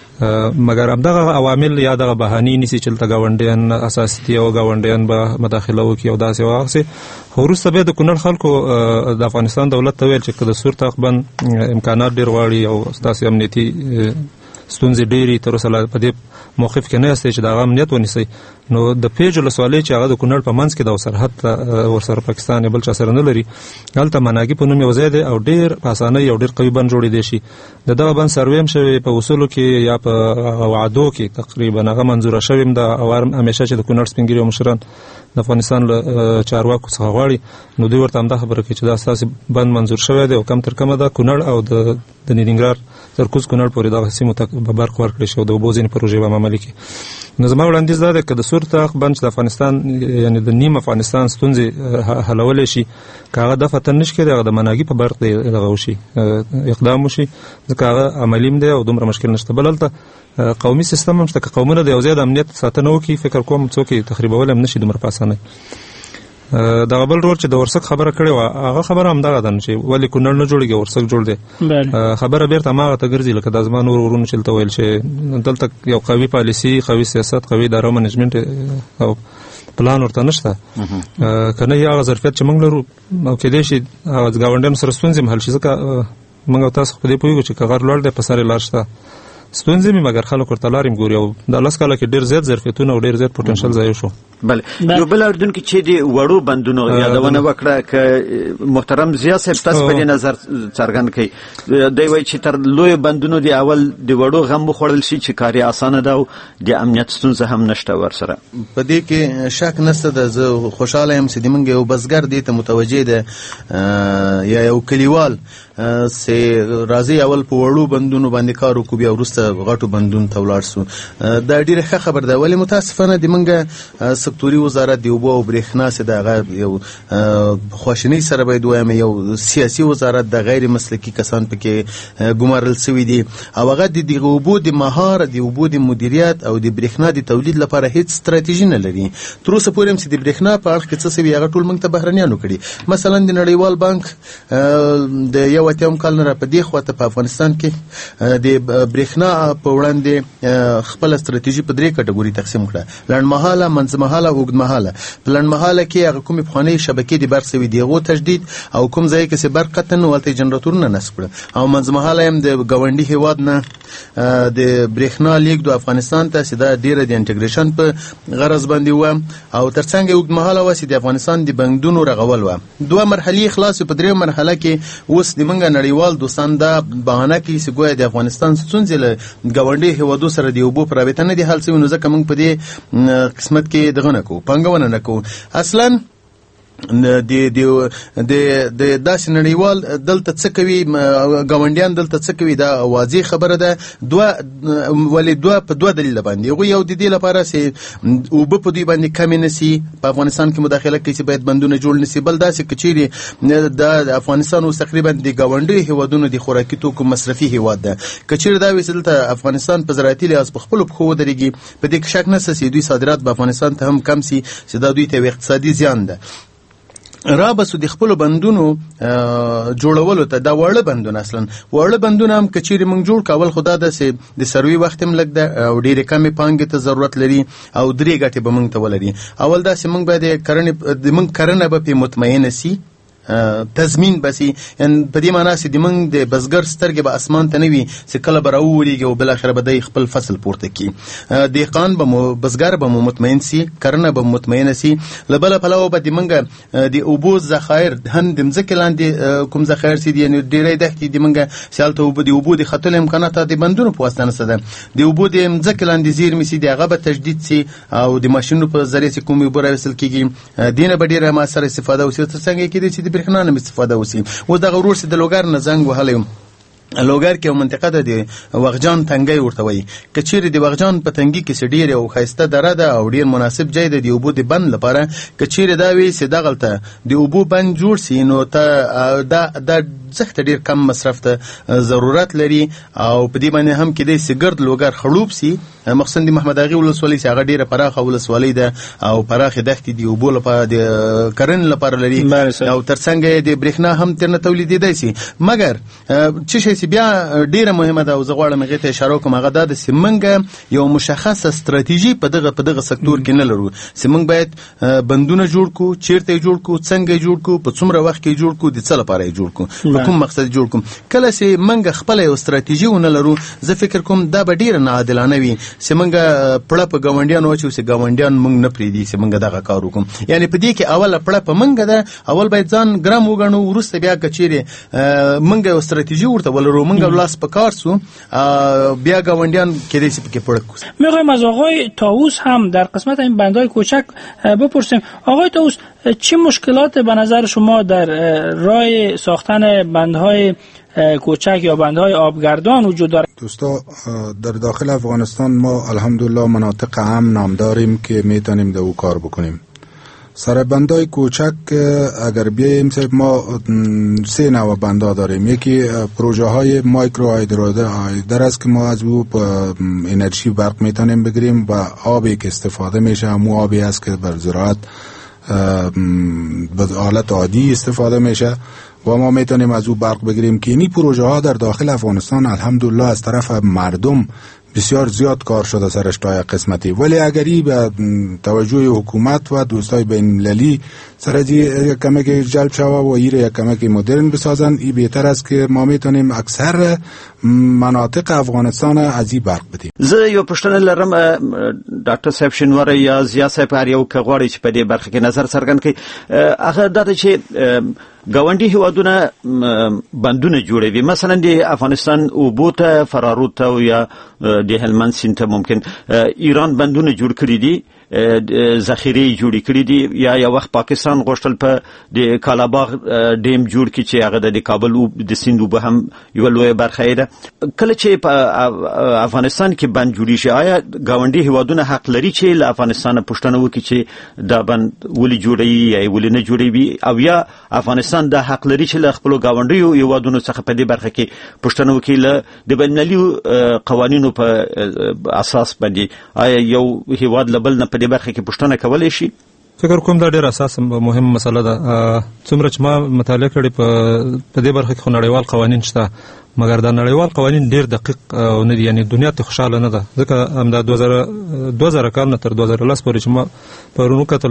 مګر همدغه عوامل یا دغه بهانې نیسي چې دلته ګاونډیان اساسي دي او ګاونډیان به مداخله وکړي او داسې واغسې. خو وروسته بیا د کونړ خلکو د افغانستان دولت ته ویل چې که د سور طاق بند امکانات ډېر غواړي او داسې امنیتي ستونزې ډېرې تر اوسه په دې موقف کې نه یاستئ چې د هغه امنیت ونیسئ، نو د پیج ولسوالۍ چې هغه د کونړ په منځ کې د سرحد ورسره پاکستان یا بل چا سره نه لري، هلته مناګي په نوم یو ځای دی او ډېر په اسانۍ یو ډېر قوي بند جوړېدی شي. د دغه بند سروې هم شوی په اصولو کې یا په وعدو کې تقریبا هغه منظوره شوې هم ده او همیشه چې د کونړ سپین ږیري او مشران د افغانستان له چارواکو څخه غواړي نو دوی ورته همدا خبره کوي چې دا ستاسې بند منظور شوی دی او کم تر کمه ده کونړ او د ننګرهار تر کوز کونړ پورې دغه سیمو ته به برق ورکړی شي او د اوبو ځینې پروژې به عملي کړي. نو زما وړاندیز دا دی که د سور طاق بند چې د افغانستان یعنې د نیم افغانستان ستونزې حلولی شي، که هغه دفعه تن نه شي کېدی، هغه د مناګي په برق دغه وشي اقدام وشي، ځکه هغه عملي هم دی او دومره مشکل نشته. بل هلته قومي سیستم هم شته، که قومونه د یو ځای د امنیت ساتنه وکړي فکر کوم څوک یې تخریبولی هم نه شي دومره په اسانۍ. دغه بل روډ چې د ورسک خبره کړې وه هغه خبره همدغه ده چې ولې کونړ نه جوړېږي ورسک جوړ دی. خبره بیرته هماغه ته ګرځي لکه دا زما نور ورونو چې دلته ویل چې دلته یو قوي پالیسي، قوي سیاست، قوي اداره منیجمنټ او پلان ورته نشته، که نه هغه ظرفیت چې موږ لرو او کېدی شي هغه ګاونډیانو سره ستونزې هم حل شي، ځکه موږ او تاسو په دې پوهېږو چې که غر لوړ دی په سر یې لار شته، ستونزې مې مګر خلک ورته لارې هم ګوري او دا 10 کاله کې ډېر زیات ظرفیتونه او ډېر زیات پوټنشل ضایع شو. بله یو بل اردوونکي چې د وړو بندونو یادونه وکړه که محترم ضیا صاحب تاسو په دې نظر څرګند کړئ. دی وایي چې تر لویو بندونو د اول د وړو غم وخوړل شي چې کار یې اسانه ده او د امنیت ستونزه هم نشته ورسره. په دې کې شک نشته ده. زه خوشحاله یم چې زموږ یو بزګر دې ته متوجه ده یا یو کلیوال سه راځي اول په وړو بندونو باندې کار وکړو بیا وروسته غټو بندونو ته ولاړ سو. دا ډیره ښه خبر ده، ولی متاسفانه د منګه سکتوري وزارت د اوبو او برېښنا سه دغه یو خواشنۍ سره باید وایم یو سیاسي وزارت د غیر مسلکي کسان پکې ګمارل شوی دي او هغه د اوبو د مهار د اوبو د مدیریت او د برېښنا د تولید لپاره هیڅ ستراتیژي نه لري. تر اوسه پورې هم چې د برېښنا په اړه کې څه شوي هغه ټول موږ ته بهرنیانو کړي. مثلا د نړیوال بانک د یو اتم کال نه را په دې خواته په افغانستان کې د برېښنا په وړاندې خپل ستراتیژي په 3 کټګوري تقسیم کړه: لنډمهاله، منځمهاله او اوږدمهاله. په لنډمهاله کې هغه کومې پخوانۍ شبکې د برق سوي دي هغو تجدید او کوم ځای کې چې برق قطع نه ولته جنراتورونه نصب کړه، او منځمهاله هم د ګاونډي هیواد نه د برېښنا لیږد د افغانستان ته چې دا ډیره د انټیګریشن په غرض باندې و، او ترڅنګ اوږدمهاله و چې د افغانستان د بندونو رغول و. 2 مرحلې خلاص په 3 مرحله کې اوس د منګه نړیوال دوستان دا بهانه کوي چې ګویا د افغانستان ستونزې له ګاونډي هیوادو سره د اوبو په رابطه نه دي حل شوي، نو ځکه موږ په دې قسمت کې دغه نه کوو، پانګونه نه کوو. اصلا د داسې نړیوال دلته څه کوي، ګاونډیان دلته څه کوي، دا واضح خبره ده. ولې په 2 دلیل باندې. یو د دې لپاره چې اوبه په دوی باندې کمې نشي، په افغانستان کې مداخله کوي چې باید بندونه جوړ نشي. بل داسې کچېرې د افغانستان اوس تقریبا د ګاونډي هیوادونو د خوراکي توکو مصرفي هیواد ده، کچېرې دا وي چې دلته افغانستان په زراعتي لحاظ په خپلو پښو ودرېږي، په دې کې شک نشته چې دوی صادرات به افغانستان ته هم کم سي، چې دا دوی ته یو اقتصادي زیان ده. را بسو د خپل بندونو جوړولو ته دا وړه بندونه، اصلا وړه بندونه هم کچېرې موږ جوړ کول، خدا ده چې د سروي وخت هم لږ ده او ډېرې کمې پانګې ته ضرورت لري او 3 ګټې به موږ ته ولري. اول دا چې موږ باید د موږ کرنه به پې مطمئنه سي، تضمین بسی، یعنی په دې معنا چې د موږ د بزګر سترګې به اسمان ته نه وي چې کله به راوورېږي او بالاخره به دی خپل فصل پورته کړي. دهقان به بزګر به مو مطمئن سي، کرنه به مطمئنه سي. له بله پلوه به د موږ د اوبو ذخایر هم د مځکې لاندې کوم ذخایر سي دي، یعنې ډېری دښتې د موږ چې هلته د اوبو د ختلو امکانات د بندونو په واسطه نشته ده. د اوبو د مځکې لاندې زیرمې سي دي هغه به تجدید سي او د ماشینونو په ذریعه چې کومې اوبه راویستل کېږي دې نه به ډېره مؤثره استفاده وسي. تر څنګه کېدای چې د برېښنا نه استفاده وسي. اوس دغه ورور چې د لوګر نه زنګ وهلی لوګر کې یو منطقه ده د وغجان تنګی ورته وایي، که چیرې د وغجان په تنګي کې چې ډېر یو ښایسته دره ده او ډېر مناسب ځای ده د اوبو د بند لپاره، که چیرې دا وي چې دغلته د اوبو بند جوړ سي نو ته دا ځکه ډېر کم مصرف ته ضرورت لري او په دې باندې هم کېدای چې ګرد لوګر خړوب سي. مخصوصا د محمد اغې ولسوالۍ چې هغه ډېره پراخه ولسوالۍ ده او پراخې دښتې د اوبو لپاره د کرنې لپاره لري او ترڅنګ یې د برېښنا هم ترنه تولیدېدی سي. مګر څه شی چې بیا ډېره مهمه ده او زه غواړم هغې ته اشاره وکړم، هغه دا ده چې موږ یو مشخصه ستراتیژي په دغه سکتور کې نه لرو چې موږ باید بندونه جوړ کړو، چېرته یې جوړ کړو، څنګه یې جوړ کړو، په څومره وخت کې یې جوړ کړو، د څه لپاره یې جوړ کړو، په کوم مقصد جوړ کړو. کله چې موږ خپله یو ستراتیژي ونه لرو، زه فکر کوم دا به ډېره ناعادلانه وي چې موږ پړه په ګاونډیانو واچوو چې ګاونډیان موږ نه پرېږدي چې موږ دغه کار وکړو. یعنې په دې کې اوله پړه په موږ ده، اول باید ځان ګرم وګڼو، وروسته بیا که چېرې موږ یو ستراتیژي ورته ولرو، موږ لاس په کار سو، بیا ګاونډیان کېدای شي پکې پړه کړو. میخوایم از آقای طاووس هم در قسمت این بندهای کوچک بپرسیم. آقای طاووس، چه مشکلات به نظر شما در راه ساختن بندهای کوچک یا بندهای آبگردان وجود داره؟ دوستا، در داخل افغانستان ما الحمدلله مناطق هم نام داریم که میتونیم در او کار بکنیم. سر بندهای کوچک اگر بیاییم ما 3 نوع بندا داریم. یکی پروژه های مایکرو هایدر است که ما از او انرژی برق میتونیم بگیریم و آبی که استفاده میشه همون آبی است که بر زراعت به حالت عادی استفاده میشه و ما میتونیم از او برق بگیریم که اینی پروژه ها در داخل افغانستان الحمدلله از طرف مردم بسیار زیاد کار شده سرش تا یک قسمتی. ولی اگری به توجه حکومت و دوستای بین المللی سر از یک کمک جلب شوه و ایره یک کمک مدرن بسازن، ای بهتر است که ما میتونیم اکثر مناطق افغانستان از این برق بدیم. زه یو پوښتنه لرم ډاکټر صاحب شینواری یا زیا صاحب هر یو که غواړي چې په دې برخه کې نظر څرګند کړي. هغه دا ده چې ګاونډي هیوادونه بندونه جوړوي، مثلا د افغانستان اوبو ته فرارو ته یا د هلمند سیند ته ممکن ایران بندونه جوړ کړي دي ذخیره جوړ کړې دي یا یو وخت پاکستان غوښتل په د کالاباغ ډیم جوړ کړي چې هغه د کابل او د سیند وب هم یو لوی برخه ده. کله چې په افغانستان کې بند جوړی شي آیا گاونډي هیوادونه حق لري چې له افغانستان پوښتنه وکړي چې دا بند ولې جوړي یا ولې نه جوړي او یا افغانستان د حق لري چې له خپل گاونډي هیوادونو څخه په دې برخه کې پوښتنه وکړي له د بین‌المللي قوانینو په اساس باندې آیا یو هیواد لبل نه په دې برخه کې پوښتنه کولای شي؟ فکر کوم دا ډېر اساس مهم مسله ده. څومره چې ما مطالعه کړې په دې برخه کې خو نړیوال قوانین شته مګر دا نړیوال قوانین ډېر دقیق نه دي یعنی دنیا ته خوشاله نه ده ځکه همدا 2000 کال نه تر 2010 پورې چې ما پرونو کتل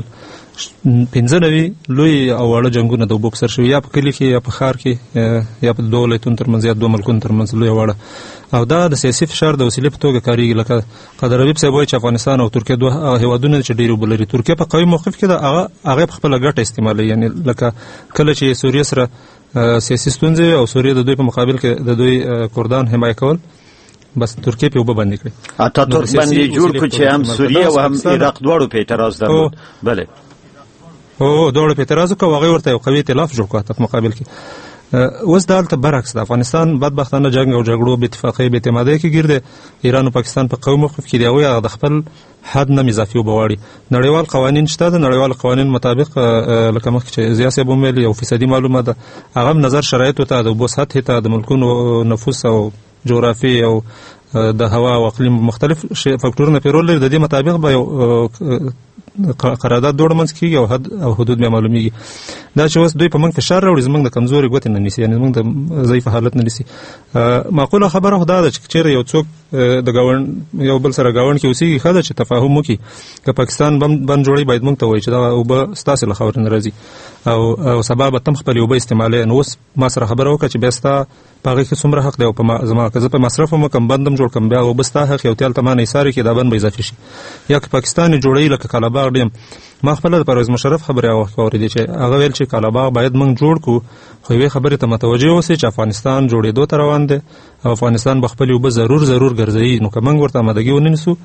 15 لوی او وړه جنگونه د اوبو په سر شوي یا په کلي کې یا په ښار کې یا په دوه ولایتونو ترمنځ یا دوه ملکونو ترمنځ لوی وړه او دا د سیاسي فشار د وسیلې په توګه کارېږي. لکه قدر حبیب صاحب وایي چې افغانستان او ترکیه دوه هیوادونه چې ډېر اوبه لري. ترکیه په قوي موقف کې ده هغه په خپله ګټه استعمالوي یعنی لکه کله چې سوریه سره سیاسي ستونزې او سوریه د دوی په مقابل کې د دوی کردان حمایه کول بس ترکیه په اوبه باندې کړي. اتاتورک باندې جوړ کړ چې هم سوریه او هم عراق دواړو په اعتراض درلود. بله دواړو په اعتراض وکړ هغوی ورته یو قوي ائتلاف جوړ کړ په مقابل کې. اوس دالته برعکس د افغانستان بدبختانه جنگ او جګړو بې اتفاقۍ بې اعتمادۍ کې ګیر دی. ایران او پاکستان په قوي موقف کې دی هغوی هغه د خپل حد نه اضافي اوبه غواړي. نړیوال قوانین شته د نړیوال قوانین مطابق لکه مخکې چې ضیا صاحب وویل یو فیصدي معلومه ده هغه نظر شرایطو ته د اوبو سطحې ته د ملکونو نفوس او جغرافي او د هوا او اقلیم مختلف فکټورونه پرې رول لري. د دې مطابق به یو قرارداد دوړ منځ کېږي او حد او حدود بیا معلومیږي. دا چې اوس دوی په موږ فشار راوړي زموږ د کمزوري ګوتې نه نیسي یعنې زموږ د ضعیف حالت نه نیسي. معقوله خبره خو دا ده چې چېرې یو څوک د یو بل سره ګاونډ کې اوسېږي ښه ده چې تفاهم وکړي. که پاکستان بند جوړوي باید موږ ته ووایي چې دغه اوبه ستاسې له خاورې نه راځي او سبا به تم خپلې اوبه استعمالوي. نو اوس ما سره خبره وکړه چې بیا ستا په هغې کې څومره حق دی او زما که زه په مصرف هم وکړم بند هم جوړ کړم بیا اوبه ستا حق یو تیال ته ما نه ایسارې کړي دا بند به اضافي شي. یا که پاکستان یې جوړوي لکه کالاباغ ډیم ما خپله د پرویز مشرف خبرې هغه وخت اورېدې چې هغه ویل چې کالاباغ باید موږ جوړ کړو خو یوې خبرې ته متوجه اوسئ چې افغانستان جوړېدو ته روان دی او افغانستان به خپلې اوبه ضرور ګرځوي. نو که موږ ورته آمادګي ونه نیسو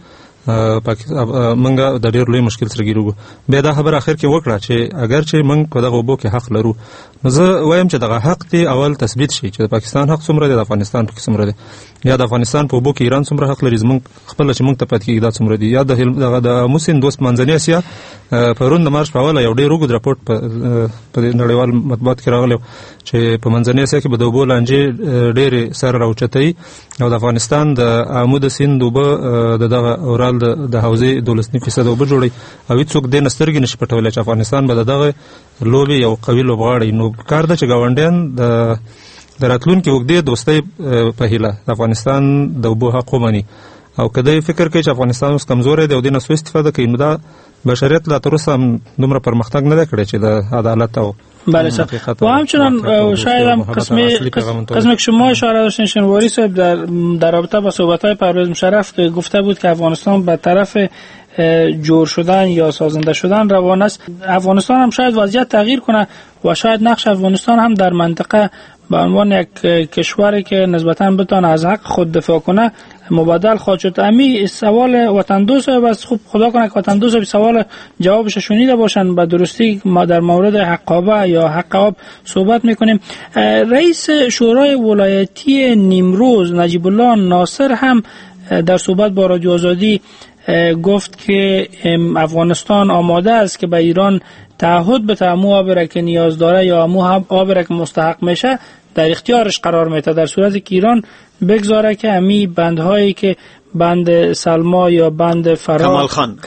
موږ د ډېر لوی مشکل سره ګیرو. بیا دا خبره اخر کې وکړه چې اگر چې موږ په دغه اوبو کې حق لرو نو زه وایم چې دغه حق دی اول تثبیت شي چې د پاکستان حق څومره دی د افغانستان پکې څومره دی یا د افغانستان په اوبو کې ایران څومره حق لري زموږ خپله چې موږ ته پاتې کېږي دا څومره دي یا د آمو سیند اوس منځنۍ اسیا پرون د مارچ په اوله یو ډېر اوږد راپورټ په نړیوال مطبوعاتو کې راغلی چې په منځنۍ اسیا کې به د اوبو لانجې ډېرې سر راوچتوي او د افغانستان د آمو د سیند اوبه د دغه اورال د حوزې 12% اوبه جوړوي او هېڅوک دې نه سترګې نشي پټولی چې افغانستان به د دغه لوبې یو قوي لوبغاړی. نو کار ده چې ګاونډیان د راتلونکي اوږدې دوستۍ په هیله د افغانستان د اوبو حق ومني او که دی فکر کوي چې افغانستان اوس کمزوری دی او دې نه سوء استفاده کوي نو دا بشریت لا تر اوسه هم دومره پرمختګ نه دی کړی چې د عدالت او بله صاحب و همچنان شاید هم قسمی که شما اشاره داشتین شنواری صاحب در رابطه با صحبت‌های پرویز مشرف گفته بود که افغانستان به طرف جور شدن یا سازنده شدن روان است. افغانستان هم شاید وضعیت تغییر کنه و شاید نقش افغانستان هم در منطقه به عنوان یک کشوری که نسبتاً بتونه از حق خود دفاع کنه مبادل خواهد شد. امی سوال وطن دوست است. خوب خدا کنه که وطن دوست سوال جوابش شنیده باشن به درستی. ما در مورد حقابه یا حق آب صحبت میکنیم. رئیس شورای ولایتی نیمروز نجیب الله ناصر هم در صحبت با رادیو آزادی گفت که افغانستان آماده است که به ایران تعهد به امو آبی را که نیاز داره یا امو آبی را که مستحق میشه در اختیارش قرار میده در صورتی که ایران بگذاره که امی بندهایی که بند سلما یا بند فرا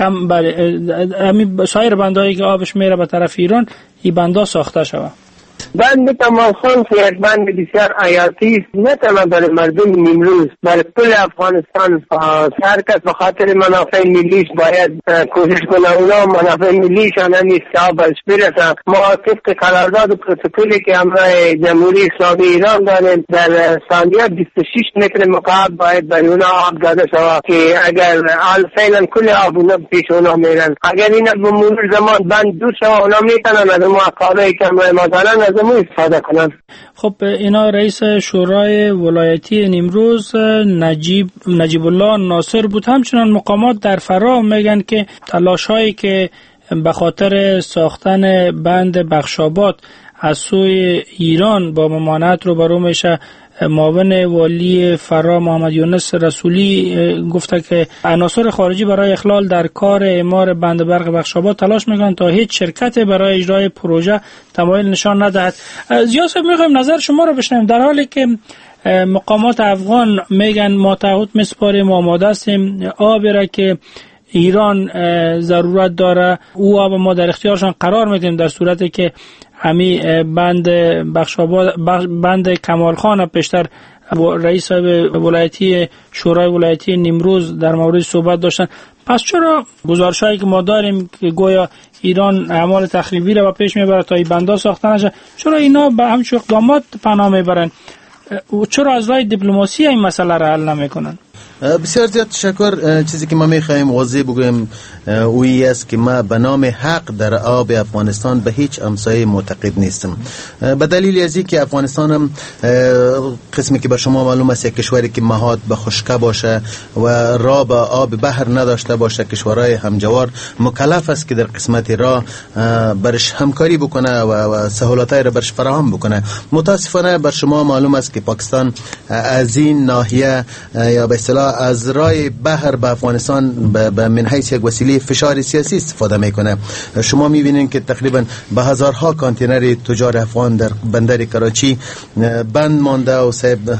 امی سایر بندهایی که آبش میره به طرف ایران این بنده ساخته شود. بند کمالخان که یک بند بسیار حیاتی است نه تنها برای مردم نیمروز برای کل افغانستان. هر کس به خاطر منافع ملیش باید کوشش کنه اونا منافع ملیشان نیست که آب از برسن. ما طبق قرارداد و پروتکلی که همراه جمهوری اسلامی ایران داریم در ثانیه 26 متر مکعب باید برای اونا آب داده شود که اگر فعلا کل آب اونا پیش اونا میرن اگر اینا به مرور زمان بند دور شود اونا میتونن از ما کارایی که ما دارن از مو استفاده کنن. خب اینا رئیس شورای ولایتی نیمروز نجیب الله ناصر بود. همچنان مقامات در فرا میگن که تلاش هایی که به خاطر ساختن بند بخشاباد از سوی ایران با ممانعت روبرو میشه. معاون والی فرا محمد یونس رسولی گفته که عناصر خارجی برای اخلال در کار اعمار بند برق بخشاباد تلاش میکنند تا هیچ شرکت برای اجرای پروژه تمایل نشان ندهد. زیا صاحب میخوایم نظر شما رو بشنویم، در حالی که مقامات افغان میگن ما تعهد میسپاریم آماده هستیم، آبی را که ایران ضرورت داره او آب ما در اختیارشان قرار میدیم در صورتی که همی بند بخشاباد بند کمال خان پیشتر رئیس ولایتی شورای ولایتی نیمروز در مورد صحبت داشتن. پس چرا گزارشایی که ما داریم که گویا ایران اعمال تخریبی را پیش میبره تا این بندا ساخته نشه، چرا اینا به همچون اقدامات پناه میبرن؟ چرا از راه دیپلماسی این مسئله را حل نمیکنن؟ بسیار زیاد تشکر. چیزی که ما میخوایم واضح بگویم اویی است که ما به نام حق در آب افغانستان به هیچ همسایه معتقد نیستم، به دلیل از اینکه افغانستان هم قسمی که به شما معلوم است یک کشوری که مهاد به خشکه باشه و راه به آب بحر نداشته باشه، کشورهای همجوار مکلف است که در قسمت راه برش همکاری بکنه و سهولت‌های را برش فراهم بکنه. متاسفانه بر شما معلوم است که پاکستان از این ناحیه یا به اصطلاح از راه بحر به افغانستان به من حیث یک وسیله فشار سیاسی استفاده میکنه. شما میبینید که تقریبا به هزارها کانتینر تجار افغان در بندر کراچی بند مانده و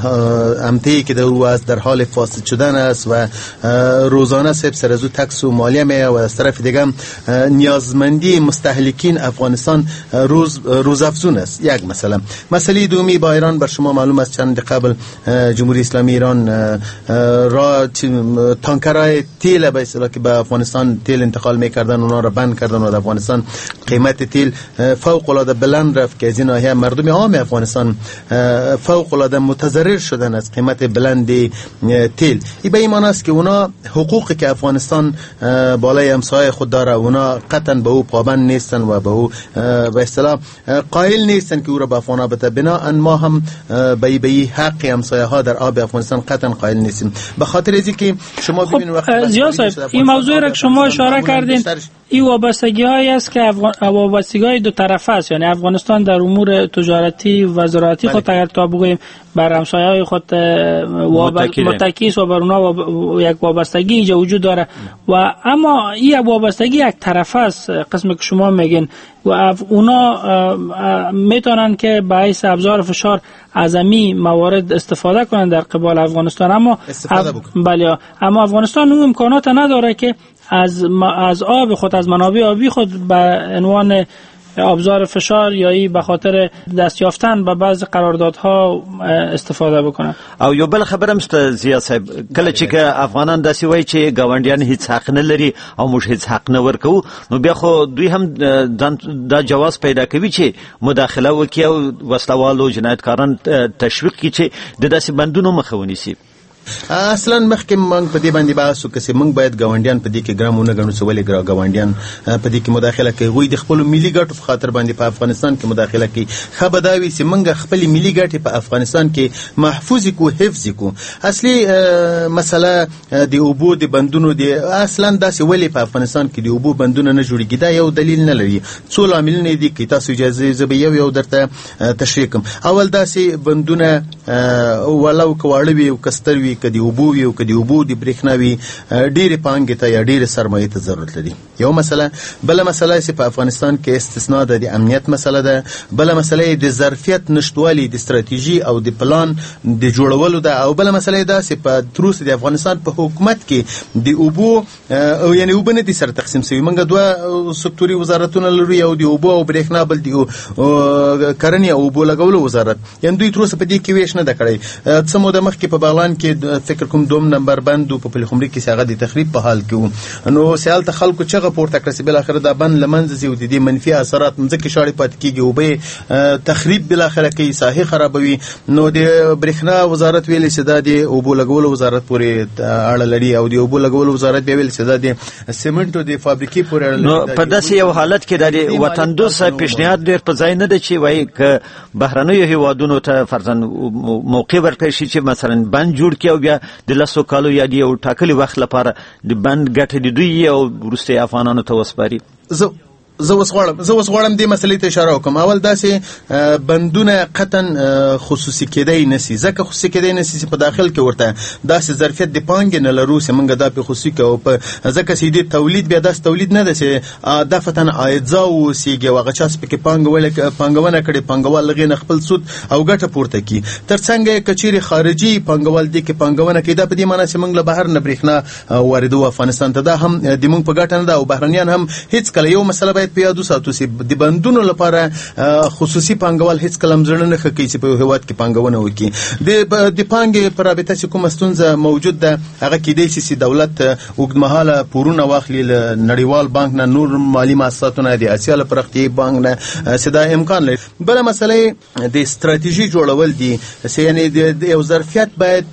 امتهی که در حال فاسد شدن است و روزانه سر از او تکس و مالیه میه و از طرف دیگه نیازمندی مستهلکین افغانستان روز افزون است. یک مسئله دومی با ایران بر شما معلوم است چند قبل جمهوری اسلامی ایران را تانکرهای تیل به اصطلاح که به افغانستان تیل انتقال میکردن اونا را بند کردن و در افغانستان قیمت تیل فوق العاده بلند رفت که از این ناحیه مردم عام افغانستان فوق العاده متضرر شدن از قیمت بلند تیل. این به این معنی است که اونا حقوقی که افغانستان بالای همسایه خود داره اونا قطعا به او پابند نیستن و به او به اصطلاح قائل نیستن که او را به افغان بده. بنابراین ما هم به حق همسایه ها در آب افغانستان قطعا قائل نیستیم. به خاطر از اینکه شما ببینید وقتی زیا صاحب این موضوعی را که شما اشاره کردین این وابستگی هایی است که وابستگی های دو طرفه است، یعنی افغانستان در امور تجارتی و زراعتی خود اگر تا بگوییم بر همسایه های خود متکی است و بر اونا یک وابستگی اینجا وجود داره و اما این وابستگی یک طرفه است قسمی که شما میگین و اونا میتونن که به حیث ابزار فشار از این موارد استفاده کنن در قبال افغانستان، اما اما افغانستان اون امکانات نداره که از آب خود از منابع آبی خود به عنوان ابزار فشار یا ای به خاطر دست یافتن به بعض قراردادها استفاده بکنه. او یو بل خبرم است زیا صاحب کله چې افغانان داسې وایي چې ګاونډیان هیڅ حق نه لري او موږ هیڅ حق نه ورکو، نو بیا خو دوی هم دا جواز پیدا کوي چې مداخله وکړي او وسلوالو جنایتکاران تشویق کړي چې د داسې بندونو مخه ونیسي. اصلا مخکې موږ په دې باندې بحث وکړو چې موږ باید ګاونډیان په دې کې ګرامونه ګڼو چې ولې ګاونډیان په دې کې مداخله کوي، غوی د خپل ملي ګټو په خاطر باندې په افغانستان کې مداخله کوي. خبر دا وي چې موږ خپل ملي ګټې په افغانستان کې محفوظ کو حفظ کو. اصلي مسله د اوبو د بندونو دی اصلا داسې ولې په افغانستان کې د اوبو بندونه نه جوړیږي دا یو دلیل نه لري. څو لاملونه دي کې تاسو اجازه زبې یو درته تشریح کوم. اول داسې بندونه ولو کواړوي او کستروي کدی اوبو وی او کدی اوبو دی برېښناوي ډېر پانګې ته یا ډېر سرمایه ته ضرورت لري. یو مسله. بل مسله چې په افغانستان کې استثناء د امنیت مسله ده. بل مسله د ظرفیت نشټوالي د استراتیژي او د پلان د جوړولو ده. او بل مسله ده چې په تروس د افغانستان په حکومت کې د اوبو او یعنی اوبو نه دي سره تقسیم شوی. موږ دوه سکتوري وزارتونه لرو، یو د اوبو او برېښنا، بل د کرنې او اوبو لګولو وزارت. یعنی دوی تروس په دې کې ویش نه ده کړی. څه موده مخکې په بغلان کې فکر کوم دوم نمبر بند په پلخمري کې هغه د تخریب په حال کې نو سیال ته خلکو چغه پورته کړی بل اخر دا بند لمنځ زی ودي منفي اثرات مځکه شاړې پات کیږي او به تخریب بل اخر کې ساحه خرابوي نو د برېښنا وزارت ویلي چې دا د اوبو لګولو وزارت پورې اړه لري او د اوبو لګولو وزارت به ویل چې دا د سیمنټو د فابریکې پورې اړه لري نو په داسې یو حالت کې د وطن دوست پیشنهاد ډېر په ځای نه دی چې وایي ک بهرنیو هیوادونو ته فرضاً موقع ورکړي شي چې مثلا بند جوړ کړي او بیا د لسو کالو یا د یو ټاکلي وخت لپاره د بند ګټه د دوی او وروسته افغانانو ته وسپاري. زه اوس غواړم دې مسلې ته اشاره وکم. اول داسې بندونه قطن خصوصي کېدای نسی ځکه خصوصي کېدای نسی چې په داخل کې ورته داسې ظرفیت د پانګې نه لرو چې موږ دا په خصوصي کوو په ځکه چې دې تولید بیا داس تولید نه ده چې دفتن عاید او سیګي واغه چاس په کې پانګونه کړي پانګوال لغې نه خپل سود او ګټه پورته کی ترڅنګ کچيري خارجي پانګوال دې کې پانګونه کوي دا په دې معنی چې موږ له بهر نه برېښنا واردو افغانستان ته دا هم د موږ په ګټه نه ده او بهرنیان هم هیڅ کله یو مسله په یادو ساتو چې د بندونو لپاره خصوصي پانګوال هیڅ کلم ځړنه نه کوي چې په هیواد کې پانګونه وکړي د پانګې پر رابطه چې کومه ستونزه موجود ده هغه کېدای شي چې دولت اوږدمهاله پورونه واخلي له نړیوال بانک نه نور مالی مؤسساتونه د اسیا له پرختي بانک نه چې دا امکان لري. بل مسله د ستراتیژي جوړول دي چې یعنی د یو ظرفیت باید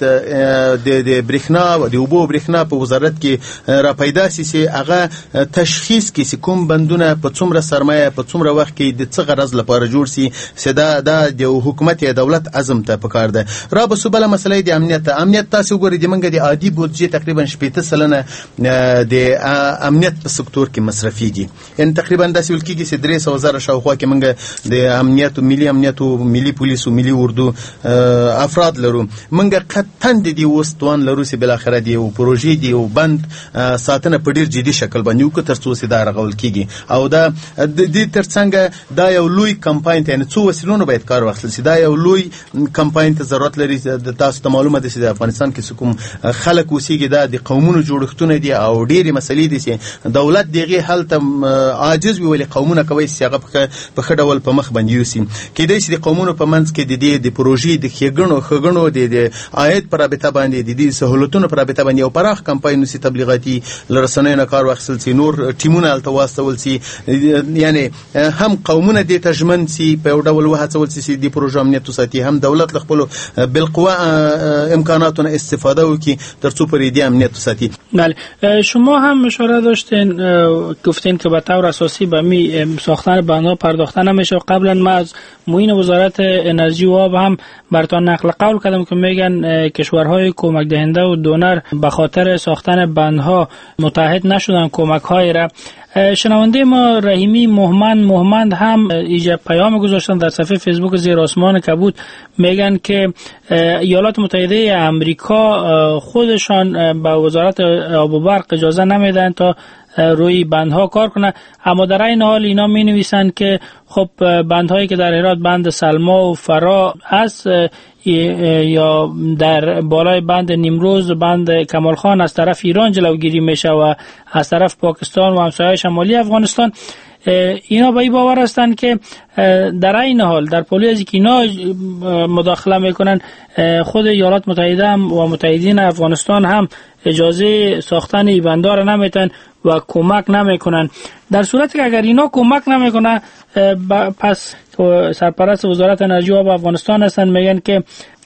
د برېښنا او د اوبو برېښنا په وزارت کې را پیدا شي چې هغه تشخیص کې کوم بندونه په څومره سرمایه په څومره وخت کې د څه غرض لپاره جوړ سي چې دا د حکومت یا دولت عزم ته پکار ده. را به سبله مسله د امنیت تاسو ګورئ د منګه د عادي بودجه تقریبا 80% د امنیت په سکتور کې مصرفيږي ان تقریبا داسې ولکېږي چې 300,000 شاوخوا کې منګه د امنیت او ملي پولیس او ملي اردو افراد لرو منګه قطن د دې وستوان لرو چې بل اخر دی او پروژې دی او بند ساتنه په ډیر جدي شکل باندې وکړ ترڅو چې دا رغول کیږي او دا د ترڅنګ دا یو لوی کمپاین ته څو وسیلونو باید کار واخلي چې دا یو لوی کمپاین ته ضرورت لري د تاسو ته معلومه ده چې د افغانستان کې کوم خلک اوسېږي دا د قومونو جوړښتونه دي او ډېری مسلې دي چې دولت دغه حل ته عاجز وي ولې قومونه کوي چې هغه په خډول په مخ باندې یوسي کېدای شي د قومونو په منځ کې د پروژې د خګڼو د عاید پر رابطه باندې د سہولتونو پر رابطه باندې یو پراخ کمپاین سي تبلیغاتي لرسنۍ کار واخلي چې نور ټیمونه التواستول سي یعنی هم قومونه د تجمن سي په یو ډول وهڅول سي د پروژې امنیت ساتي هم دولت خپل بالقوا امکاناتونه استفاده وکړي ترڅو پر دې امنیت ساتي. بله شما هم اشاره داشتین گفتین که به طور اساسی به ساختن بندها پرداخته نمیشه. قبلا ما از معین وزارت انرژی و آب هم براتون نقل قول کردم که میگن کشورهای کمک دهنده و دونر به خاطر ساختن بندها متحد نشدن کمک های را. شنونده ما رحیمی مهمند هم ایجاب پیام گذاشتن در صفحه فیسبوک زیر آسمان کبود میگن که ایالات متحده امریکا خودشان به وزارت آب و برق اجازه نمیدن تا روی بندها کار کنه، اما در این حال اینا می نویسن که خب بندهایی که در هرات بند سلما و فرا است یا در بالای بند نیمروز بند کمال خان از طرف ایران جلوگیری میشه و از طرف پاکستان و همسایه شمالی افغانستان، اینا به این باور هستند که در این حال در پولی از که اینا مداخله میکنن خود ایالات متحده و متحدین افغانستان هم اجازه ساختن این بندها را نمیتن و کمک نمیکنن. در صورتی که اگر اینا کمک نمیکنن پس سرپرست وزارت انرژی و آب افغانستان هستن میگن که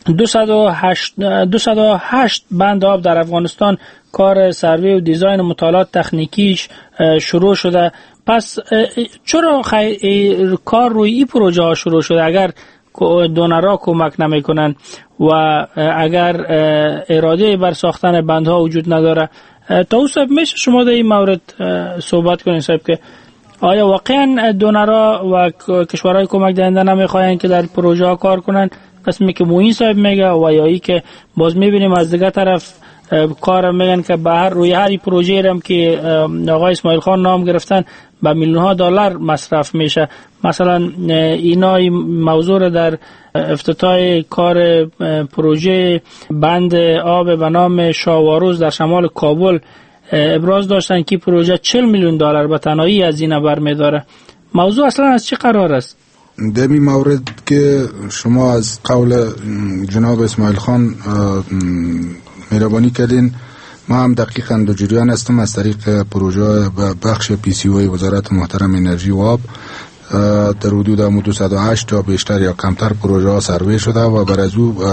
208 بند آب در افغانستان کار سروی و دیزاین و مطالعات تکنیکیش شروع شده. پس چرا کار روی این پروژه ها شروع شده اگر دونرها کمک نمیکنن و اگر اراده بر ساختن بندها وجود نداره؟ تا او صاحب میشه شما در این مورد صحبت کنین صاحب که آیا واقعا دونرها و کشورهای کمک دهنده نمیخواین که در پروژه ها کار کنن قسمی که موین صاحب میگه و یا ای که باز میبینیم از دیگه طرف کار میگن که به هر روی هر پروژه هم که آقای اسماعیل خان نام گرفتن به میلیون ها دلار مصرف میشه. مثلا اینا موضوع در افتتاح کار پروژه بند آب به نام شاواروز در شمال کابل ابراز داشتن که پروژه 40 میلیون دلار به تنهایی هزینه برمیداره. موضوع اصلا از چه قرار است؟ دمی مورد که شما از قول جناب اسماعیل خان مهربانی کردین. ما هم دقیقاً در جریان هستم از طریق پروژه بخش PCO وزارت محترم انرژی و آب در حدود 208 تا بیشتر یا کمتر پروژه ها سروی شده و بر از او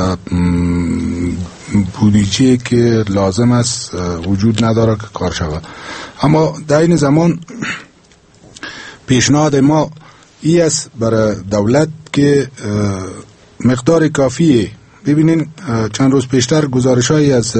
بودجه که لازم است وجود نداره که کار شود. اما در این زمان پیشنهاد ما ای است برای دولت که مقدار کافیه. ببینین چند روز پیشتر گزارش‌هایی از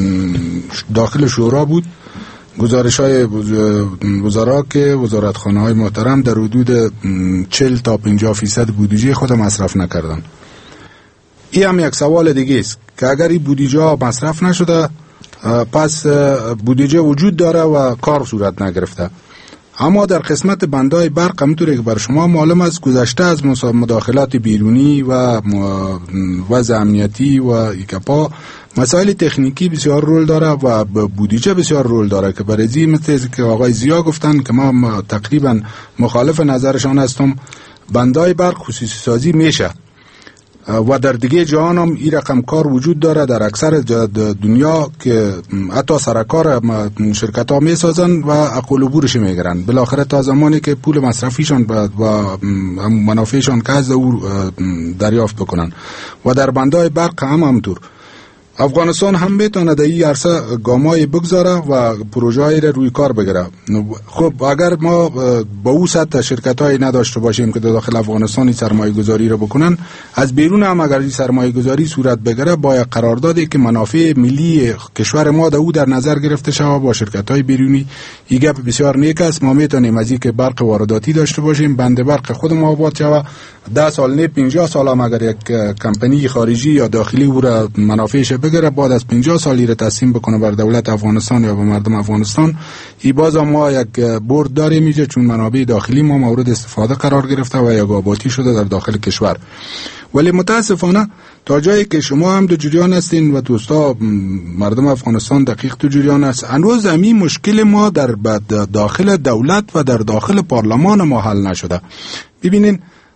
داخل شورا بود، گزارش‌های وزرا که وزارتخانه‌های محترم در حدود 40 تا 50% بودجه خود مصرف نکردن. این هم یک سوال دیگه است که اگر این بودجه مصرف نشده پس بودجه وجود داره و کار صورت نگرفته. اما در قسمت بندهای برق همونطوری که بر شما معلوم است گذشته از مداخلات بیرونی و وضع امنیتی و ایکپا مسائل تکنیکی بسیار رول داره و بودجه بسیار رول داره که برای مثل که آقای زیا گفتن که ما تقریبا مخالف نظرشان هستم، بندهای برق خصوصی سازی میشه و در دیگه جهان هم این رقم کار وجود داره در اکثر دنیا که حتی سرکار شرکت ها می سازن و عقل و بورش می گرن. بالاخره تا زمانی که پول مصرفیشان و منافعشان که از او دریافت بکنن و در بندهای برق هم همطور. افغانستان هم میتونه در این عرصه گامای بگذاره و پروژه های روی کار بگیره. خب اگر ما با او سطح شرکت های نداشته باشیم که داخل افغانستان سرمایه گذاری رو بکنن، از بیرون هم اگر این سرمایه گذاری صورت بگیره باید قراردادی که منافع ملی کشور ما در نظر گرفته شود با شرکت های بیرونی. این گپ بسیار نیک است. ما میتونیم از اینکه برق وارداتی داشته باشیم، بند برق خود ما آباد شود، 10 سال نه 50 سال هم اگر یک کمپانی خارجی یا داخلی او را منافعش بگیره، بعد از 50 سالی را تسلیم بکنه بر دولت افغانستان یا به مردم افغانستان، ای باز ما یک برد داریم اینجا، چون منابع داخلی ما مورد استفاده قرار گرفته و یک آبادی شده در داخل کشور. ولی متاسفانه تا جایی که شما هم در جریان هستین و دوستا مردم افغانستان دقیق در جریان است، هنوز همین مشکل ما در داخل دولت و در داخل پارلمان ما حل نشده. ببینین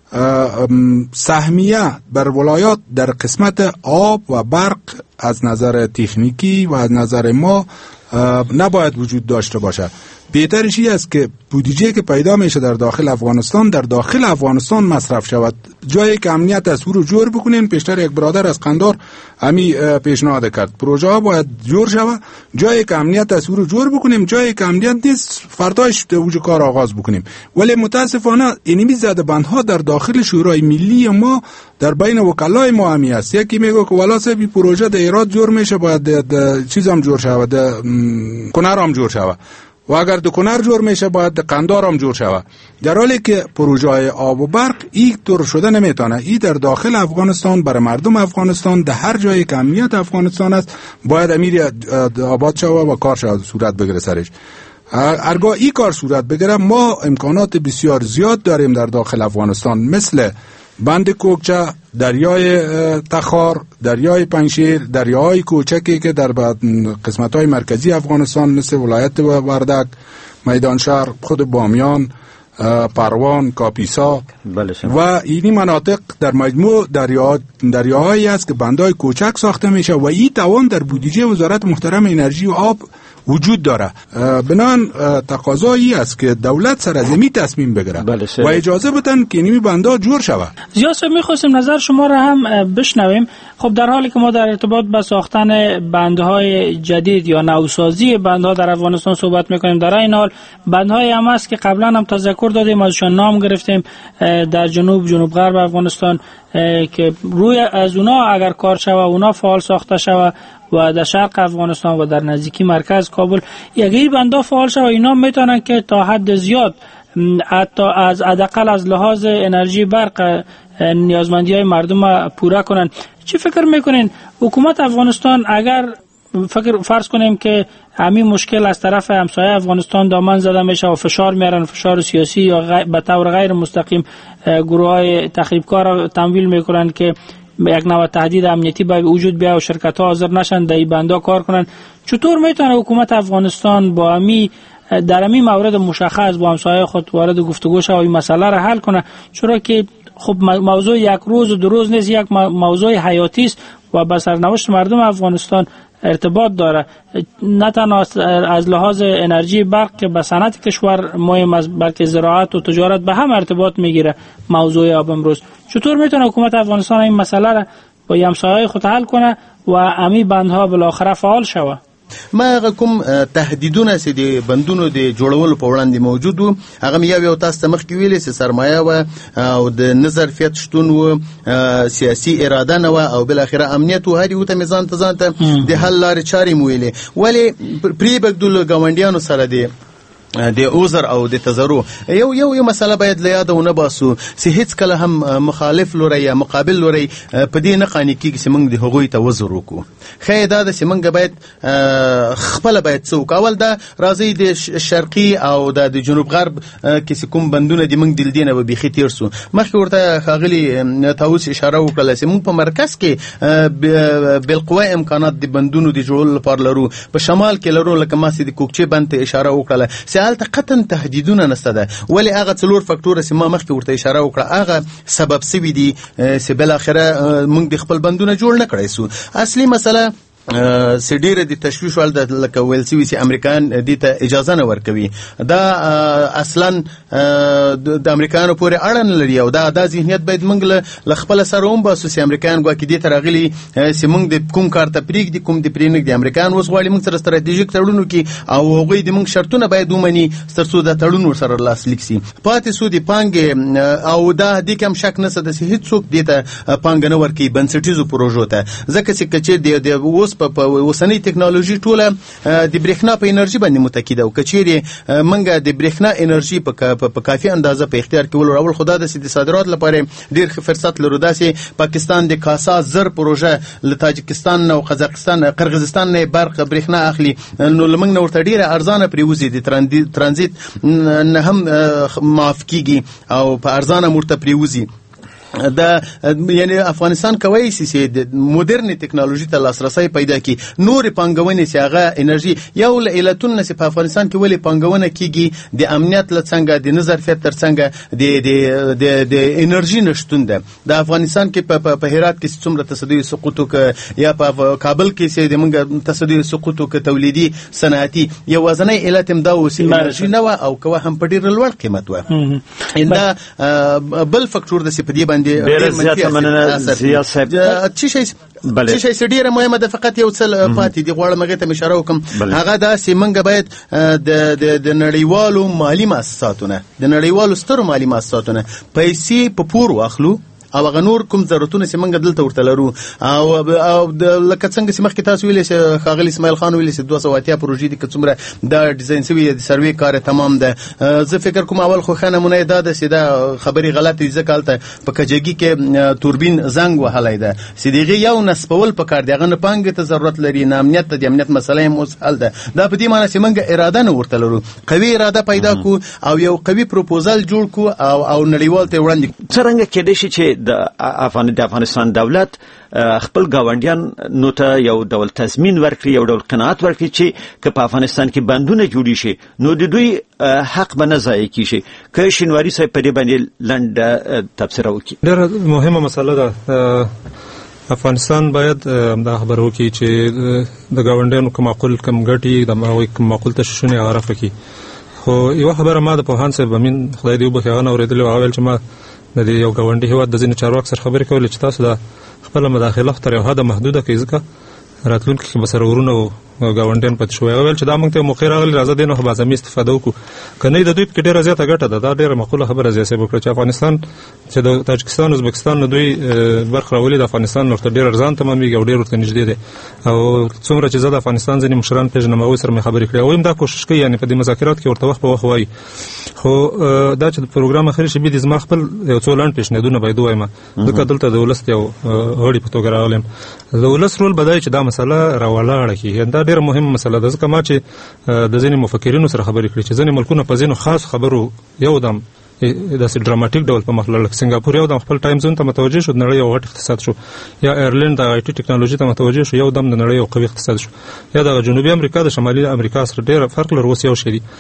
سهمیه بر ولایات در قسمت آب و برق از نظر تکنیکی و از نظر ما نباید وجود داشته باشه. بهترش این است که بودجه که پیدا میشه در داخل افغانستان مصرف شود. جایی که امنیت است او رو جور بکنین. پیشتر یک برادر از قندار همی پیشنهاد کرد پروژه ها باید جور شود، جایی که امنیت است او رو جور بکنیم، جایی که امنیت نیست فرداش اوج کار آغاز بکنیم. ولی متاسفانه اینمی زده بندها در داخل شورای ملی ما در بین وکلای ما همی است. یکی میگه که والا صاحب پروژه در ایراد جور میشه باید چیزام جور شود، کنر هم جور شود و اگر دکنر جور میشه باید قندار هم جور شود، در حالی که پروژه آب و برق این طور شده نمیتونه. این در داخل افغانستان برای مردم افغانستان در هر جایی که امنیت افغانستان است باید امیر آباد شود و کار شود صورت بگیره سرش. ارگاه این کار صورت بگیره ما امکانات بسیار زیاد داریم در داخل افغانستان، مثل بند کوکچه، دریای تخار، دریای پنشیر، دریاهای کوچکی که در قسمت‌های مرکزی افغانستان مثل ولایت وردک، میدان شهر، خود بامیان، پروان، کاپیسا و اینی مناطق در مجموع دریاهایی است که بندهای کوچک ساخته میشه و این توان در بودجه وزارت محترم انرژی و آب وجود داره. بنان تقاضایی است که دولت سر از این تصمیم بگیره و اجازه بدن که اینمی بندها جور شود. زیاد صاحب می‌خواستیم نظر شما را هم بشنویم. خب در حالی که ما در ارتباط با ساختن بندهای جدید یا نوسازی بندها در افغانستان صحبت می‌کنیم، در این حال بندهای هم است که قبلا هم تذکر دادیم، ازشان نام گرفتیم در جنوب غرب افغانستان که روی از اونا اگر کار شود اونا فعال ساخته شود و در شرق افغانستان و در نزدیکی مرکز کابل یکی بنده فعال شود، اینا میتونن که تا حد زیاد حتی از حداقل از لحاظ انرژی برق نیازمندی های مردم پورا کنن. چی فکر میکنین حکومت افغانستان اگر فرض کنیم که همین مشکل از طرف همسایه افغانستان دامن زده میشه و فشار میارن، فشار سیاسی یا به طور غیر مستقیم گروه های تخریبکار تمویل میکنن که یک نوع تهدید امنیتی به وجود بیاد و شرکت ها حاضر نشن در این بندا کار کنن، چطور میتونه حکومت افغانستان با در همین مورد مشخص با همسایه خود وارد گفتگو شود و این مسئله را حل کنه؟ چرا که خب موضوع یک روز و دو روز نیست، یک موضوع حیاتی است و به سرنوشت مردم افغانستان ارتباط داره، نه تنها از لحاظ انرژی برق که به صنعت کشور مهم است بلکه زراعت و تجارت به هم ارتباط میگیره. موضوع آب امروز چطور میتونه حکومت افغانستان این مسئله را با همسایه‌های خود حل کنه و امی بندها بالاخره فعال شوه؟ ما هغه کوم تهدیدونه چې د بندونو د جوړولو په وړاندې موجود وو هغه مې یو تاسو ته مخکې ویلې چې سرمایه و او د نظرفیت شتون و سیاسي اراده نه و او بل اخره امنیت و هر یو ته میزان ته د حل لارې چارې مو ویلې ولی پری بګدل ګاونډیانو سره دی د اوزر او د تزرو یو مسله باید له یاد ونه باسو چې هیڅ کله هم مخالف لوري یا مقابل لوري په دې نه قانې کېږي چې موږ د هغوی ته وزر وکړو. خیر دا چې موږ باید خپل باید څوک اول دا راځي د شرقي او د جنوب غرب کې کوم بندونه د موږ دل دینه به بيخي تیر سو مخکې ورته خاغلی تاوس اشاره وکړه چې موږ په مرکز کې بالقوه امکانات د بندونو د جوړولو لپاره لرو، په شمال کې لرو لکه ما سي د کوکچې بند ته اشاره وکړه حالت قطن تهدیدونه نسته ده ولی هغه څلور فاکتور چې ما مخکې ورته اشاره وکړه هغه سبب سوي دي چې بل اخره موږ د خپل بندونه جوړ نه کړی سو. اصلي مسله سډیره د تشویش ول د لکه ویلسوي چې امریکایان دې ته اجازه نه ورکوي دا اصلا د امریکایانو پورې اړه نه لري او دا ذهنیت باید موږ له خپل سره هم باسو چې امریکایان ګواکې دې ته راغلي چې موږ د کوم کار ته پرېږدي کوم د پرېنږدي امریکایان اوس غواړي موږ سره ستراتیژیک تړون وکړي او هغوی د موږ شرطونه باید ومني تر څو د تړون ورسره لاسلیک شي. پاتې سو د پانګې او دا دې کوم شک نشته چې هیڅوک دې ته پانګه نه ورکوي بنسټیزو پروژو ته ځکه چې کچې د اوس په اوسنۍ ټیکنالوژي ټوله د برېښنا په انرژي باندې متکی ده او کچېرې منګه د برېښنا انرژي په کافي اندازه په اختیار کې ولر اول خدا د صادرات لپاره ډېر فرصت لرو داسې پاکستان د کاسا زر پروژه له تاجکستان او قرغیزستان نه برق برېښنا اخلي نو لمنګ نو ورته ډېره ارزانه پریوزي د ترانزیت نه هم معاف کیږي او په ارزانه مرته پریوزي. دا یعنی افغانستان کوي چې د مدرن ټیکنالوژي ته لاسرسي پیدا کړي نور پانګونې چې هغه انرژي یو له علتونو چې په افغانستان کې ولې پانګونه کیږي د امنیت لڅنګه د نظرفیت ترڅنګ د انرژي نشټون ده. د افغانستان کې په هرات کې څومره تصدي سقوط یا په کابل کې چې د موږ تصدي سقوط تولیدي صنعتي یو وزنۍ علت هم دا وسی انرژي نه او کوه هم په ډیر لوړ قیمت و انده بل فاکتور د سپدی باندې ډېر زیات مننه زیا صاحب چې شي ډیره مهمه ده فقط یو څل پاتې دی غواړم هغه ته اشاره وکم هغه دا چې موږ باید د نړیوالو مالی مؤسساتونه د نړیوالو سترو مالی مؤسساتونه پیسې په پور واخلو او غنور کوم ضرورتونه چې موږ دلته ورته لرو او لکه څنګه چې مخکې تاسو ویلې چې خاغلی اسماعیل خان ویلې چې 280 پروژې دي څومره دا ډیزاین شوی د سروې کار تمام ده. زه فکر کوم اول خو خانه مونږ دا د سیده خبري غلطه ځکه کالته په کجګي کې توربین زنګ وهلای ده سیدغه یو نسبول په کار دی غن پانګ ته ضرورت لري نه امنیت ته د امنیت مسله هم اوس حل ده. دا په دې معنی چې موږ اراده نه ورته لرو قوي اراده پیدا کو او یو قوي پروپوزل جوړ کو او نړیوال ته وړاندې څنګه کېدې شي چې د افغانستان دولت خپل گاونډیان نو ته یو ډول تضمین ورکړي یو ډول قناعت ورکړي چې که په افغانستان کې بندونه جوړی شي نو د دوی حق به نه ضایع کیږي. که شینواری صاحب په دې باندې لنډ تبصره وکړي. ډېره مهمه مسله ده. افغانستان باید دا خبره وکړي چې د گاونډیانو کوم معقول کم ګټي د معقول تشویشونه غرف کړي. خو یو خبره ما د پوهان صاحب امین خدای دې وبخښي هغه اورېدلې او ویل چې ما د یو گاونډي هیواد د ځینې چارواکو سره خبرې کولې چې تاسو د خپل مداخله تر یو حد محدوده کوي ځکه راتلونکي کې به سره ورونه او گاونډیان پاتې شوی. ویل چې دا موږ ته موقع راغلی راځه دې نو به ازمي استفاده وکړو کنه د دوی په ډیره زیاته ګټه ده. دا ډیره معقوله خبره زیاته وکړه چې افغانستان چې د تاجکستان او ازبکستان نو دوی برخه راولي د افغانستان نو ډیر ارزان تمامي او ډیر ورته نږدې دي او څومره چې زړه افغانستان ځنې مشران پیژنم او سره مې خبرې کړې او هم دا کوشش کوي یعنی په دې مذاکرات کې ورته وخت په وخت وایي. خو دا چې پروګرام اخر شي به د زما خپل یو څو لاند پیشنهادونه باید وایم ځکه دلته د ولست یو غړي په توګه راغلم. د ولست رول بدای چې دا مسله راولاړه کی دا ډیره مهمه مسله ده ځکه ما چې د ځینې مفکرینو سره خبرې کړې چې ځینې ملکونه په ځینو خاص خبرو یو دم داسې ډراماتیک ډول په مخ لاړل. سنگاپور یو دم خپل ټایم زون ته متوجه شو د نړۍ یو غټ اقتصاد شو یا ایرلند د آی ټي ټیکنالوژي ته متوجه شو یو دم د نړۍ یو قوي اقتصاد شو یا د جنوبي امریکا د شمالي امریکا سره ډیر فرق لري اوس یو شی دی.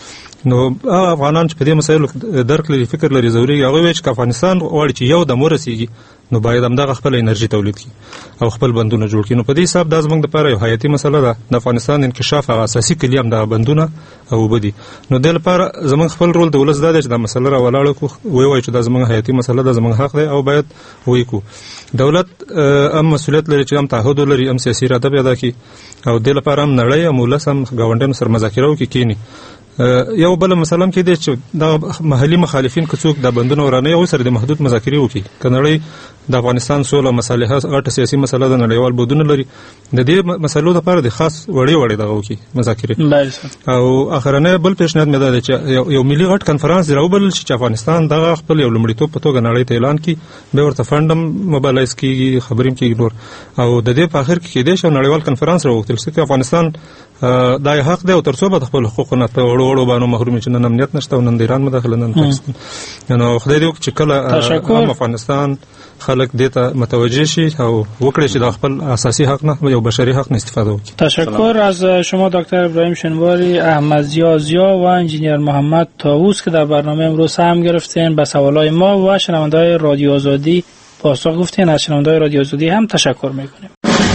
نو افغانان چې په دې مسایلو درک لري فکر لري ضروري هغه وایي چې افغانستان غواړي چې یو د مورسيږي نو باید همدغه خپل انرژي تولید کړي او خپل بندونه جوړ کړي. نو په دې حساب د زمنګ لپاره یو حیاتي مسله ده د افغانستان انکشاف هغه اساسي کلی هم د بندونه او بدی. نو د لپاره زمنګ خپل رول د ولس د چې د مسله را ولاړ کو وایي چې د زمنګ حیاتي مسله ده زمنګ حق دی او باید وایي کو دولت هم مسؤلیت لري چې هم تعهد لري هم سیاسي اراده پیدا کړي او د لپاره هم نړۍ هم ولس هم ګاونډیانو سره مذاکره وکړي کینی. یو بل مثلا کې دی چې د محلي مخالفین کڅوک د بندونو ورانه یو سره د محدود مذاکره وکړي کنړی د افغانستان سوله مصالحه غټه سیاسي مسله د نړیوال بودونه لري د دې مسلو لپاره د خاص وړي دغه وکړي مذاکره او اخرنه بل پیشنهاد مې ده چې یو ملي غټ کانفرنس راوبل چې افغانستان دغه خپل یو لومړیتوب په توګه نړۍ ته اعلان کړي به ورته فندم موبایلایز کیږي خبریم کیږي نور او د دې په اخر کې کېدې شو نړیوال کانفرنس راوختل چې افغانستان دا حق دی او ترڅو به خپل حقوقونه په وړو باندې محروم چې نن امنیت نشته او نن ایران مداخله نن پاکستان نو خدای دې چې کله افغانستان خلک دې ته متوجه شي او وکړي چې د خپل اساسي حق نه یو بشري حق نه استفاده وکړي. تشکر از شما دکتر ابراهیم شنواری، احمد زیا و انجینیر محمد طاووس که در برنامه امروز هم گرفتین به سوالای ما و شنونده‌های رادیو آزادی پاسخ گفتین. از شنونده‌های رادیو آزادی هم تشکر می‌کنیم.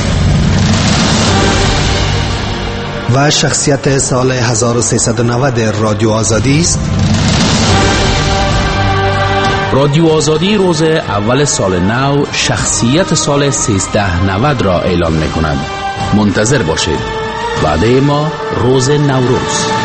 و شخصیت سال 1390 رادیو آزادی است. رادیو آزادی روز اول سال نو شخصیت سال 1390 را اعلان می‌کند. منتظر باشید. وعده ما روز نوروز.